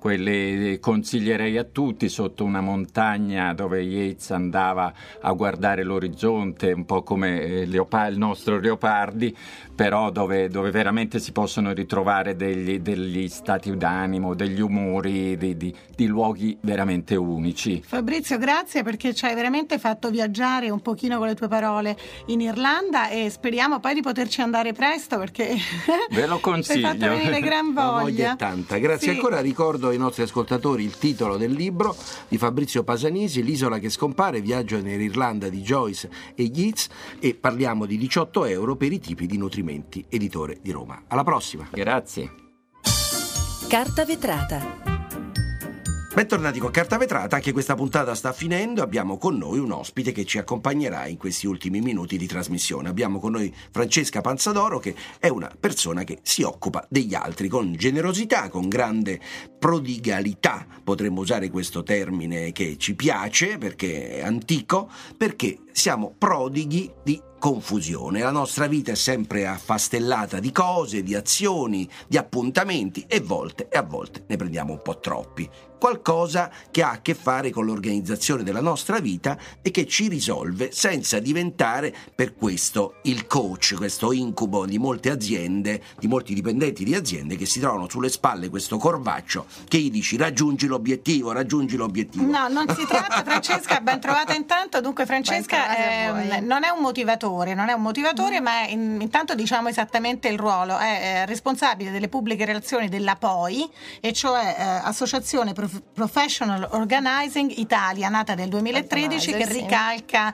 Speaker 9: quelle consiglierei a tutti, sotto una montagna dove Yeats andava a guardare l'orizzonte, un po' come il nostro Leopardi, però dove veramente si possono ritrovare degli stati d'animo, degli umori, di luoghi veramente unici.
Speaker 3: Fabrizio, grazie, perché ci hai veramente fatto viaggiare un pochino con le tue parole in Irlanda, e speriamo poi di poterci andare presto, perché
Speaker 9: ve lo consiglio.
Speaker 3: Hai fatto venire gran voglia.
Speaker 2: La voglia è tanta. Grazie ancora. Ricordo ai nostri ascoltatori il titolo del libro di Fabrizio Pasanisi, L'isola che scompare, viaggio nell'Irlanda di Joyce e Yeats, e parliamo di 18 euro per i tipi di nutrimenti. Editore di Roma. Alla prossima.
Speaker 9: Grazie.
Speaker 1: Carta vetrata.
Speaker 2: Bentornati con Carta Vetrata, anche questa puntata sta finendo. Abbiamo con noi un ospite che ci accompagnerà in questi ultimi minuti di trasmissione. Abbiamo con noi Francesca Panzadoro, che è una persona che si occupa degli altri con generosità, con grande prodigalità. Potremmo usare questo termine che ci piace perché è antico, perché siamo prodighi di confusione. La nostra vita è sempre affastellata di cose, di azioni, di appuntamenti, e a volte ne prendiamo un po' troppi. Qualcosa che ha a che fare con l'organizzazione della nostra vita e che ci risolve senza diventare per questo il coach, questo incubo di molte aziende, di molti dipendenti di aziende che si trovano sulle spalle questo corvaccio che gli dici raggiungi l'obiettivo.
Speaker 3: No, non si tratta, Francesca, ben trovata intanto. Dunque Francesca non è un motivatore, ma intanto diciamo esattamente il ruolo. È responsabile delle pubbliche relazioni della POI, e cioè Associazione Professional Organizing Italia, nata nel 2013, che ricalca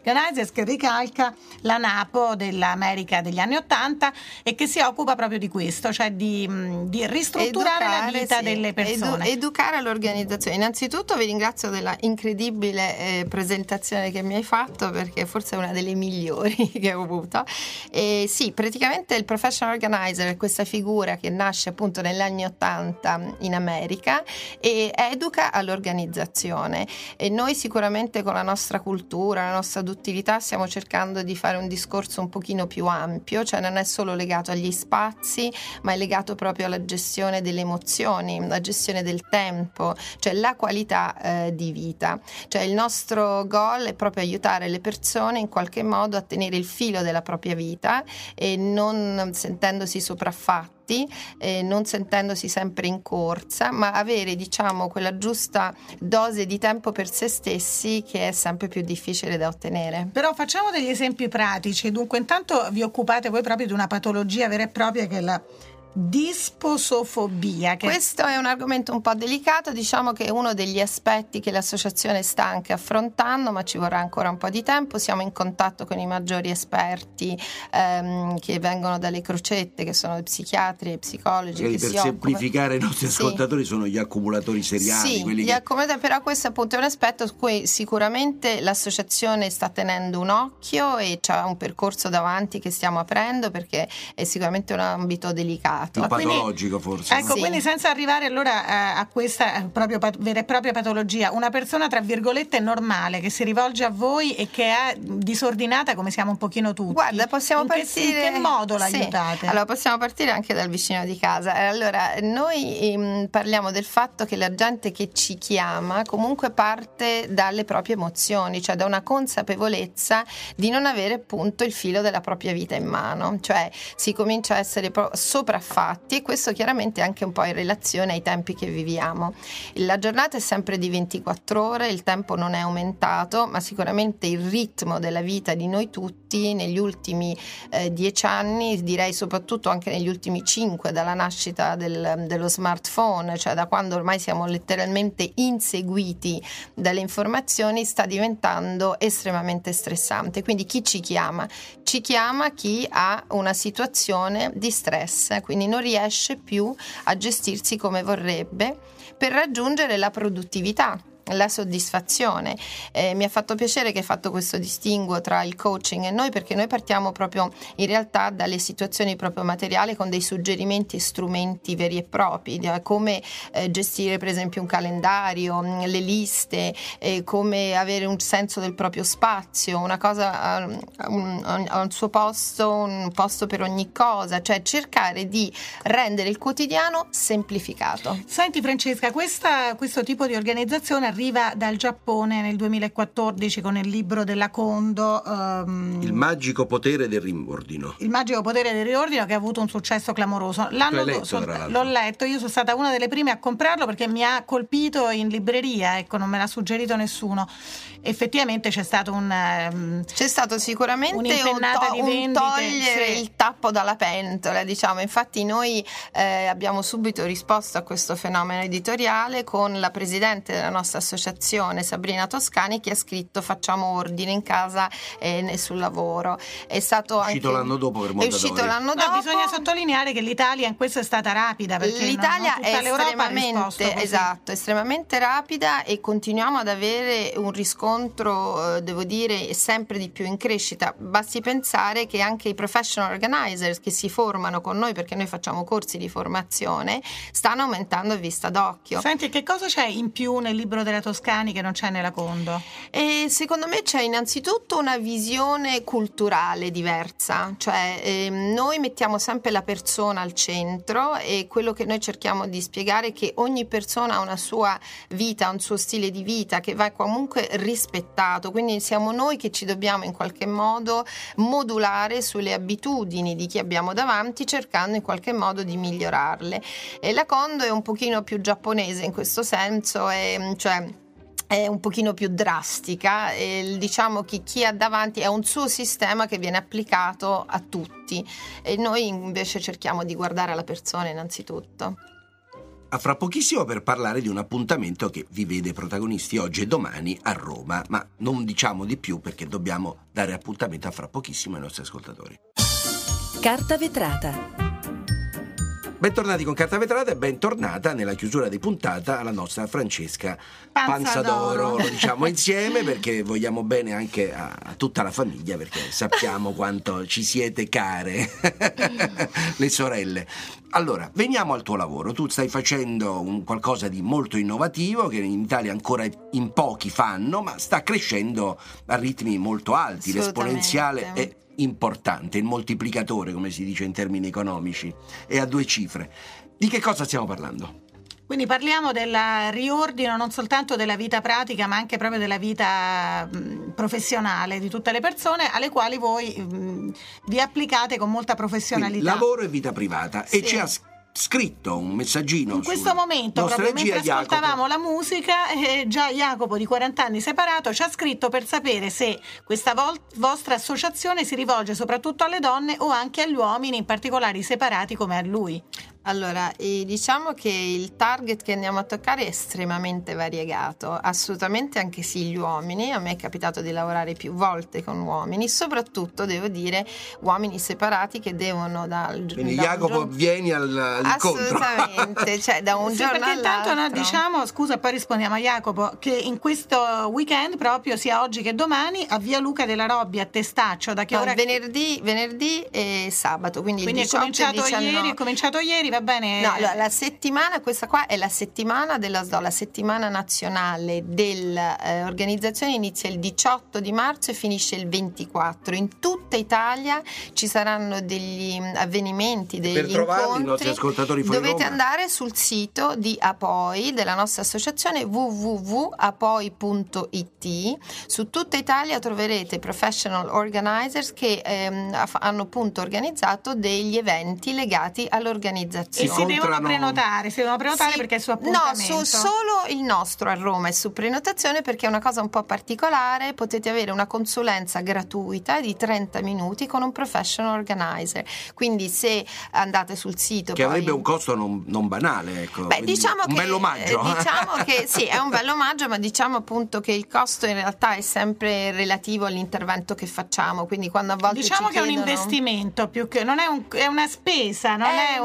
Speaker 3: la NAPO dell'America degli anni '80, e che si occupa proprio di questo, cioè di ristrutturare la vita delle persone.
Speaker 10: Educare all'organizzazione. Innanzitutto vi ringrazio della incredibile presentazione che mi hai fatto, perché forse è una delle migliori che ho avuto. Sì, praticamente il professional organizer è questa figura che nasce appunto negli anni '80 in America e educa all'organizzazione, e noi sicuramente con la nostra cultura, la nostra utilità stiamo cercando di fare un discorso un pochino più ampio, cioè non è solo legato agli spazi, ma è legato proprio alla gestione delle emozioni, la gestione del tempo, cioè la qualità di vita. Cioè il nostro goal è proprio aiutare le persone in qualche modo a tenere il filo della propria vita e non sentendosi sopraffatti, non sentendosi sempre in corsa, ma avere, diciamo, quella giusta dose di tempo per se stessi, che è sempre più difficile da ottenere.
Speaker 3: Però facciamo degli esempi pratici. Dunque, intanto vi occupate voi proprio di una patologia vera e propria, che è la disposofobia.
Speaker 10: Questo è un argomento un po' delicato, diciamo che è uno degli aspetti che l'associazione sta anche affrontando, ma ci vorrà ancora un po' di tempo. Siamo in contatto con i maggiori esperti che vengono dalle crocette, che sono psichiatri e psicologi.
Speaker 2: Per semplificare i nostri ascoltatori, sono gli accumulatori seriali.
Speaker 10: Sì, quelli però questo appunto è un aspetto su cui sicuramente l'associazione sta tenendo un occhio, e c'è un percorso davanti che stiamo aprendo, perché è sicuramente un ambito delicato.
Speaker 2: Più patologico, forse.
Speaker 3: Ecco,
Speaker 10: sì.
Speaker 3: Quindi senza arrivare allora a questa proprio vera e propria patologia, una persona tra virgolette normale che si rivolge a voi e che è disordinata, come siamo un pochino tutti.
Speaker 10: Guarda, possiamo partire.
Speaker 3: In che modo l'aiutate?
Speaker 10: Allora, possiamo partire anche dal vicino di casa. Allora, noi parliamo del fatto che la gente che ci chiama comunque parte dalle proprie emozioni, cioè da una consapevolezza di non avere appunto il filo della propria vita in mano, cioè si comincia a essere sopraffatti, e questo chiaramente anche un po' in relazione ai tempi che viviamo. La giornata è sempre di 24 ore, il tempo non è aumentato, ma sicuramente il ritmo della vita di noi tutti negli ultimi 10 anni, direi soprattutto anche negli ultimi 5, dalla nascita dello smartphone, cioè da quando ormai siamo letteralmente inseguiti dalle informazioni, sta diventando estremamente stressante. Quindi chi ci chiama? Ci chiama chi ha una situazione di stress, quindi non riesce più a gestirsi come vorrebbe per raggiungere la produttività. la soddisfazione. Mi ha fatto piacere che hai fatto questo distinguo tra il coaching e noi, perché noi partiamo proprio in realtà dalle situazioni proprio materiali, con dei suggerimenti e strumenti veri e propri, come gestire per esempio un calendario, le liste, come avere un senso del proprio spazio, una cosa ha un suo posto, un posto per ogni cosa, cioè cercare di rendere il quotidiano semplificato.
Speaker 3: Senti Francesca, questo tipo di organizzazione arriva dal Giappone nel 2014 con il libro della Kondo,
Speaker 2: Il magico potere del riordino.
Speaker 3: Il magico potere del riordino, che ha avuto un successo clamoroso. L'ho letto, io sono stata una delle prime a comprarlo perché mi ha colpito in libreria, ecco, non me l'ha suggerito nessuno. Effettivamente c'è stato sicuramente un togliere il tappo dalla pentola, diciamo. Infatti noi abbiamo subito risposto a questo fenomeno editoriale con la presidente della nostra associazione, Sabrina Toscani, che ha scritto "Facciamo ordine in casa e sul lavoro". È uscito
Speaker 2: l'anno dopo per Mondadori.
Speaker 3: Bisogna sottolineare che l'Italia in questo è stata rapida, perché
Speaker 10: l'Italia è estremamente rapida, e continuiamo ad avere un riscontro, devo dire, sempre di più in crescita. Basti pensare che anche i professional organizers che si formano con noi, perché noi facciamo corsi di formazione, stanno aumentando a vista d'occhio.
Speaker 3: Senti, che cosa c'è in più nel libro della Toscani che non c'è nella Kondo?
Speaker 10: Secondo me c'è innanzitutto una visione culturale diversa, cioè noi mettiamo sempre la persona al centro, e quello che noi cerchiamo di spiegare è che ogni persona ha una sua vita, un suo stile di vita che va comunque rispettato, quindi siamo noi che ci dobbiamo in qualche modo modulare sulle abitudini di chi abbiamo davanti, cercando in qualche modo di migliorarle. E la Kondo è un pochino più giapponese in questo senso, è un pochino più drastica, e diciamo che chi ha davanti è un suo sistema che viene applicato a tutti, e noi invece cerchiamo di guardare alla persona innanzitutto.
Speaker 2: A fra pochissimo per parlare di un appuntamento che vi vede protagonisti oggi e domani a Roma, ma non diciamo di più perché dobbiamo dare appuntamento a fra pochissimo ai nostri ascoltatori.
Speaker 1: Carta vetrata.
Speaker 2: Bentornati con Carta Vetrata e bentornata nella chiusura di puntata alla nostra Francesca Panzadoro. Lo diciamo insieme perché vogliamo bene anche a tutta la famiglia, perché sappiamo quanto ci siete care, le sorelle. Allora, veniamo al tuo lavoro. Tu stai facendo qualcosa di molto innovativo che in Italia ancora in pochi fanno, ma sta crescendo a ritmi molto alti. L'esponenziale è importante, il moltiplicatore, come si dice in termini economici, è a 2 cifre. Di che cosa stiamo parlando?
Speaker 3: Quindi parliamo del riordino non soltanto della vita pratica, ma anche proprio della vita professionale di tutte le persone, alle quali voi vi applicate con molta professionalità.
Speaker 2: Quindi, lavoro e vita privata. Sì. E ci ha scritto un messaggino
Speaker 3: in questo momento, proprio mentre ascoltavamo la musica, già Jacopo, di 40 anni separato, ci ha scritto per sapere se questa vostra associazione si rivolge soprattutto alle donne o anche agli uomini, in particolare i separati come a lui.
Speaker 10: Allora, diciamo che il target che andiamo a toccare è estremamente variegato, assolutamente anche sì gli uomini. A me è capitato di lavorare più volte con uomini, soprattutto devo dire uomini separati che devono
Speaker 2: quindi Jacopo vieni all'incontro.
Speaker 10: Assolutamente, cioè da un giorno
Speaker 3: perché
Speaker 10: all'altro.
Speaker 3: Intanto diciamo, scusa, poi rispondiamo a Jacopo, che in questo weekend, proprio sia oggi che domani, a Via Luca della Robbia a Testaccio, da che ora?
Speaker 10: Venerdì e sabato, quindi il 18
Speaker 3: è cominciato ieri, va bene?
Speaker 10: No, la settimana, questa qua è la settimana della SDO, la settimana nazionale dell'organizzazione, inizia il 18 di marzo e finisce il 24. In tutta Italia ci saranno degli avvenimenti, degli incontri.
Speaker 2: Per trovarli i nostri ascoltatori fuori
Speaker 10: dovete
Speaker 2: Roma,
Speaker 10: andare sul sito di Apoi, della nostra associazione, www.apoi.it. Su tutta Italia troverete professional organizers che hanno appunto organizzato degli eventi legati all'organizzazione.
Speaker 3: E si devono prenotare sì, perché è su appuntamento.
Speaker 10: No, solo il nostro a Roma è su prenotazione, perché è una cosa un po' particolare. Potete avere una consulenza gratuita di 30 minuti con un professional organizer. Quindi se andate sul sito,
Speaker 2: che avrebbe un costo non banale, ecco.
Speaker 10: Diciamo
Speaker 2: un bello omaggio.
Speaker 10: Diciamo che sì, è un bello omaggio, ma diciamo appunto che il costo in realtà è sempre relativo all'intervento che facciamo. Quindi quando a volte
Speaker 3: diciamo
Speaker 10: ci
Speaker 3: che
Speaker 10: chiedono...
Speaker 3: è un investimento più che non è è una spesa, non è un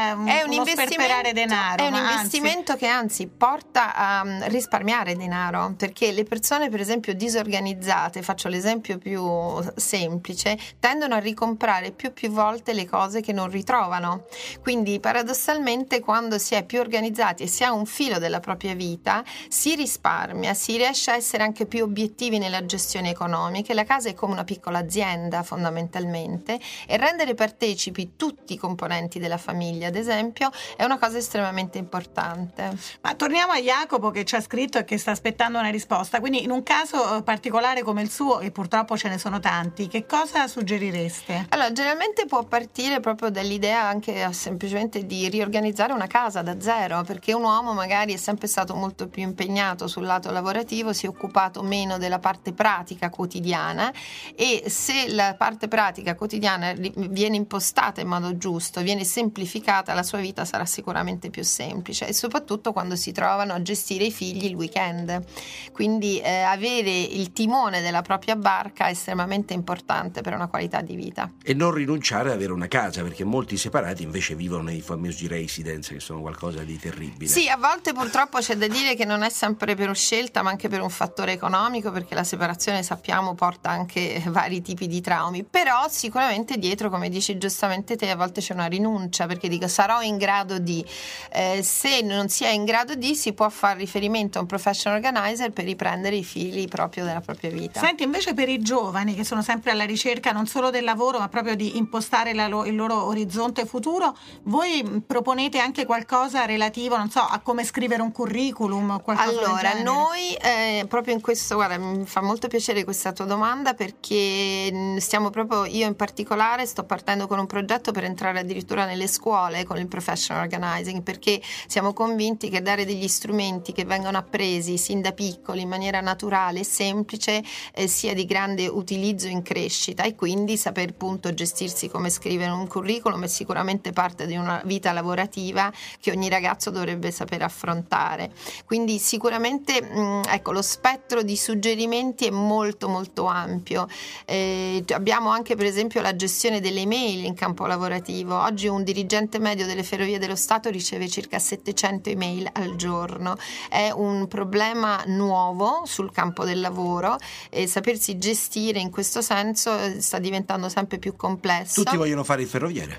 Speaker 3: uno sperperare denaro.
Speaker 10: È un investimento che anzi porta a risparmiare denaro, perché le persone per esempio disorganizzate, faccio l'esempio più semplice, tendono a ricomprare più volte le cose che non ritrovano. Quindi paradossalmente quando si è più organizzati e si ha un filo della propria vita si risparmia, si riesce a essere anche più obiettivi nella gestione economica. La casa è come una piccola azienda fondamentalmente, e rendere partecipi tutti i componenti della famiglia, ad esempio, è una cosa estremamente importante.
Speaker 3: Ma torniamo a Jacopo che ci ha scritto e che sta aspettando una risposta. Quindi in un caso particolare come il suo, e purtroppo ce ne sono tanti, che cosa suggerireste?
Speaker 10: Allora, generalmente può partire proprio dall'idea anche semplicemente di riorganizzare una casa da zero, perché un uomo magari è sempre stato molto più impegnato sul lato lavorativo, si è occupato meno della parte pratica quotidiana, e se la parte pratica quotidiana viene impostata in modo giusto, viene semplificata, la sua vita sarà sicuramente più semplice, e soprattutto quando si trovano a gestire i figli il weekend. Quindi avere il timone della propria barca è estremamente importante per una qualità di vita.
Speaker 2: E non rinunciare ad avere una casa, perché molti separati invece vivono nei famosi residence, che sono qualcosa di terribile.
Speaker 10: Sì, a volte purtroppo c'è da dire che non è sempre per scelta, ma anche per un fattore economico, perché la separazione, sappiamo, porta anche vari tipi di traumi. Però sicuramente dietro, come dici giustamente te, a volte c'è una rinuncia, perché dico sarò in grado di, se non si è in grado di, si può fare riferimento a un professional organizer per riprendere i fili proprio della propria vita.
Speaker 3: Senti, invece per i giovani che sono sempre alla ricerca non solo del lavoro ma proprio di impostare il loro orizzonte futuro, voi proponete anche qualcosa relativo, non so, a come scrivere un curriculum, qualcosa
Speaker 10: allora,
Speaker 3: del genere?
Speaker 10: Noi proprio in questo, guarda, mi fa molto piacere questa tua domanda, perché stiamo proprio, io in particolare sto partendo con un progetto per entrare addirittura nelle scuole con il professional organizing, perché siamo convinti che dare degli strumenti che vengono appresi sin da piccoli in maniera naturale e semplice sia di grande utilizzo in crescita, e quindi saper appunto gestirsi come scrivere un curriculum è sicuramente parte di una vita lavorativa che ogni ragazzo dovrebbe sapere affrontare. Quindi sicuramente ecco, lo spettro di suggerimenti è molto molto ampio. Abbiamo anche per esempio la gestione delle email in campo lavorativo. Oggi un dirigente medio delle Ferrovie dello Stato riceve circa 700 email al giorno. È un problema nuovo sul campo del lavoro, e sapersi gestire in questo senso sta diventando sempre più complesso.
Speaker 2: Tutti vogliono fare il ferroviere.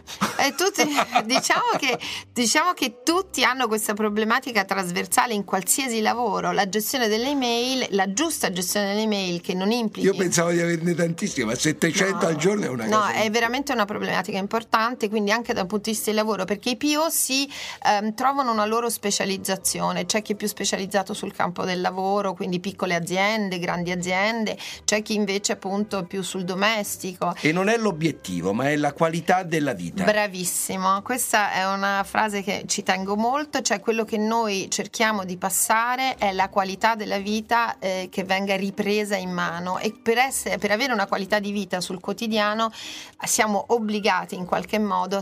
Speaker 10: Diciamo che tutti hanno questa problematica trasversale in qualsiasi lavoro. La gestione delle email, la giusta gestione delle email che non implichi...
Speaker 2: Io pensavo di averne tantissime, ma 700 al giorno è una cosa...
Speaker 10: No, è veramente una problematica importante, quindi anche dal punto di vista del lavoro, perché i PO si trovano una loro specializzazione. C'è chi è più specializzato sul campo del lavoro, quindi piccole aziende, grandi aziende, c'è chi invece appunto più sul domestico.
Speaker 2: E non è l'obiettivo, ma è la qualità della vita.
Speaker 10: Bravissimo, questa è una frase che ci tengo molto, cioè quello che noi cerchiamo di passare è la qualità della vita che venga ripresa in mano, e per avere una qualità di vita sul quotidiano siamo obbligati in qualche modo a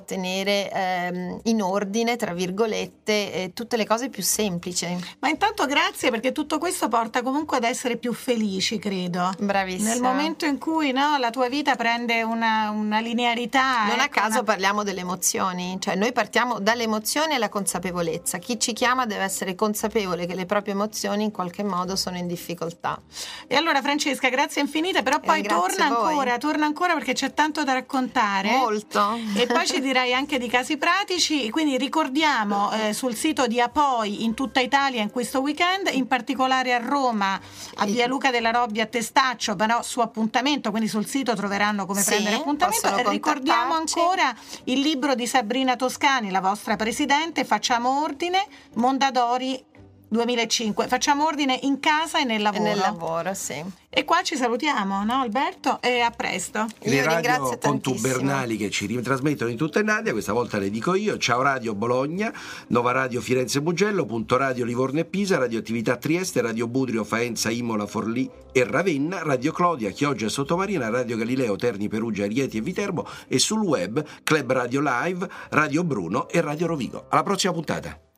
Speaker 10: tenere in ordine, tra virgolette, tutte le cose più semplici.
Speaker 3: Ma intanto grazie, perché tutto questo porta comunque ad essere più felici, credo.
Speaker 10: Bravissima.
Speaker 3: Nel momento in cui la tua vita prende una linearità.
Speaker 10: Non a caso parliamo delle emozioni, cioè noi partiamo dalle emozioni e la consapevolezza. Chi ci chiama deve essere consapevole che le proprie emozioni in qualche modo sono in difficoltà.
Speaker 3: E allora Francesca, grazie infinite, però poi torna ancora perché c'è tanto da raccontare.
Speaker 10: Molto.
Speaker 3: E poi ci dirai anche di casi pratici, quindi ricordiamo sul sito di Apoi in tutta Italia in questo weekend, in particolare a Roma, a Via Luca della Robbia a Testaccio, però su appuntamento, quindi sul sito troveranno come prendere appuntamento. Ricordiamo ancora il libro di Sabrina Toscani, la vostra presidente, Facciamo ordine, Mondadori 2005. Facciamo ordine in casa e nel lavoro.
Speaker 10: E nel lavoro, sì.
Speaker 3: E qua ci salutiamo, no Alberto? E a presto.
Speaker 2: Le radio contubernali che ci ritrasmettono in tutta Italia, questa volta le dico io: Ciao Radio Bologna, Nova Radio Firenze Mugello, Punto Radio Livorno e Pisa, Radioattività Trieste, Radio Budrio Faenza Imola Forlì e Ravenna, Radio Clodia Chioggia Sottomarina, Radio Galileo Terni Perugia Rieti e Viterbo, e sul web Club Radio Live, Radio Bruno e Radio Rovigo. Alla prossima puntata.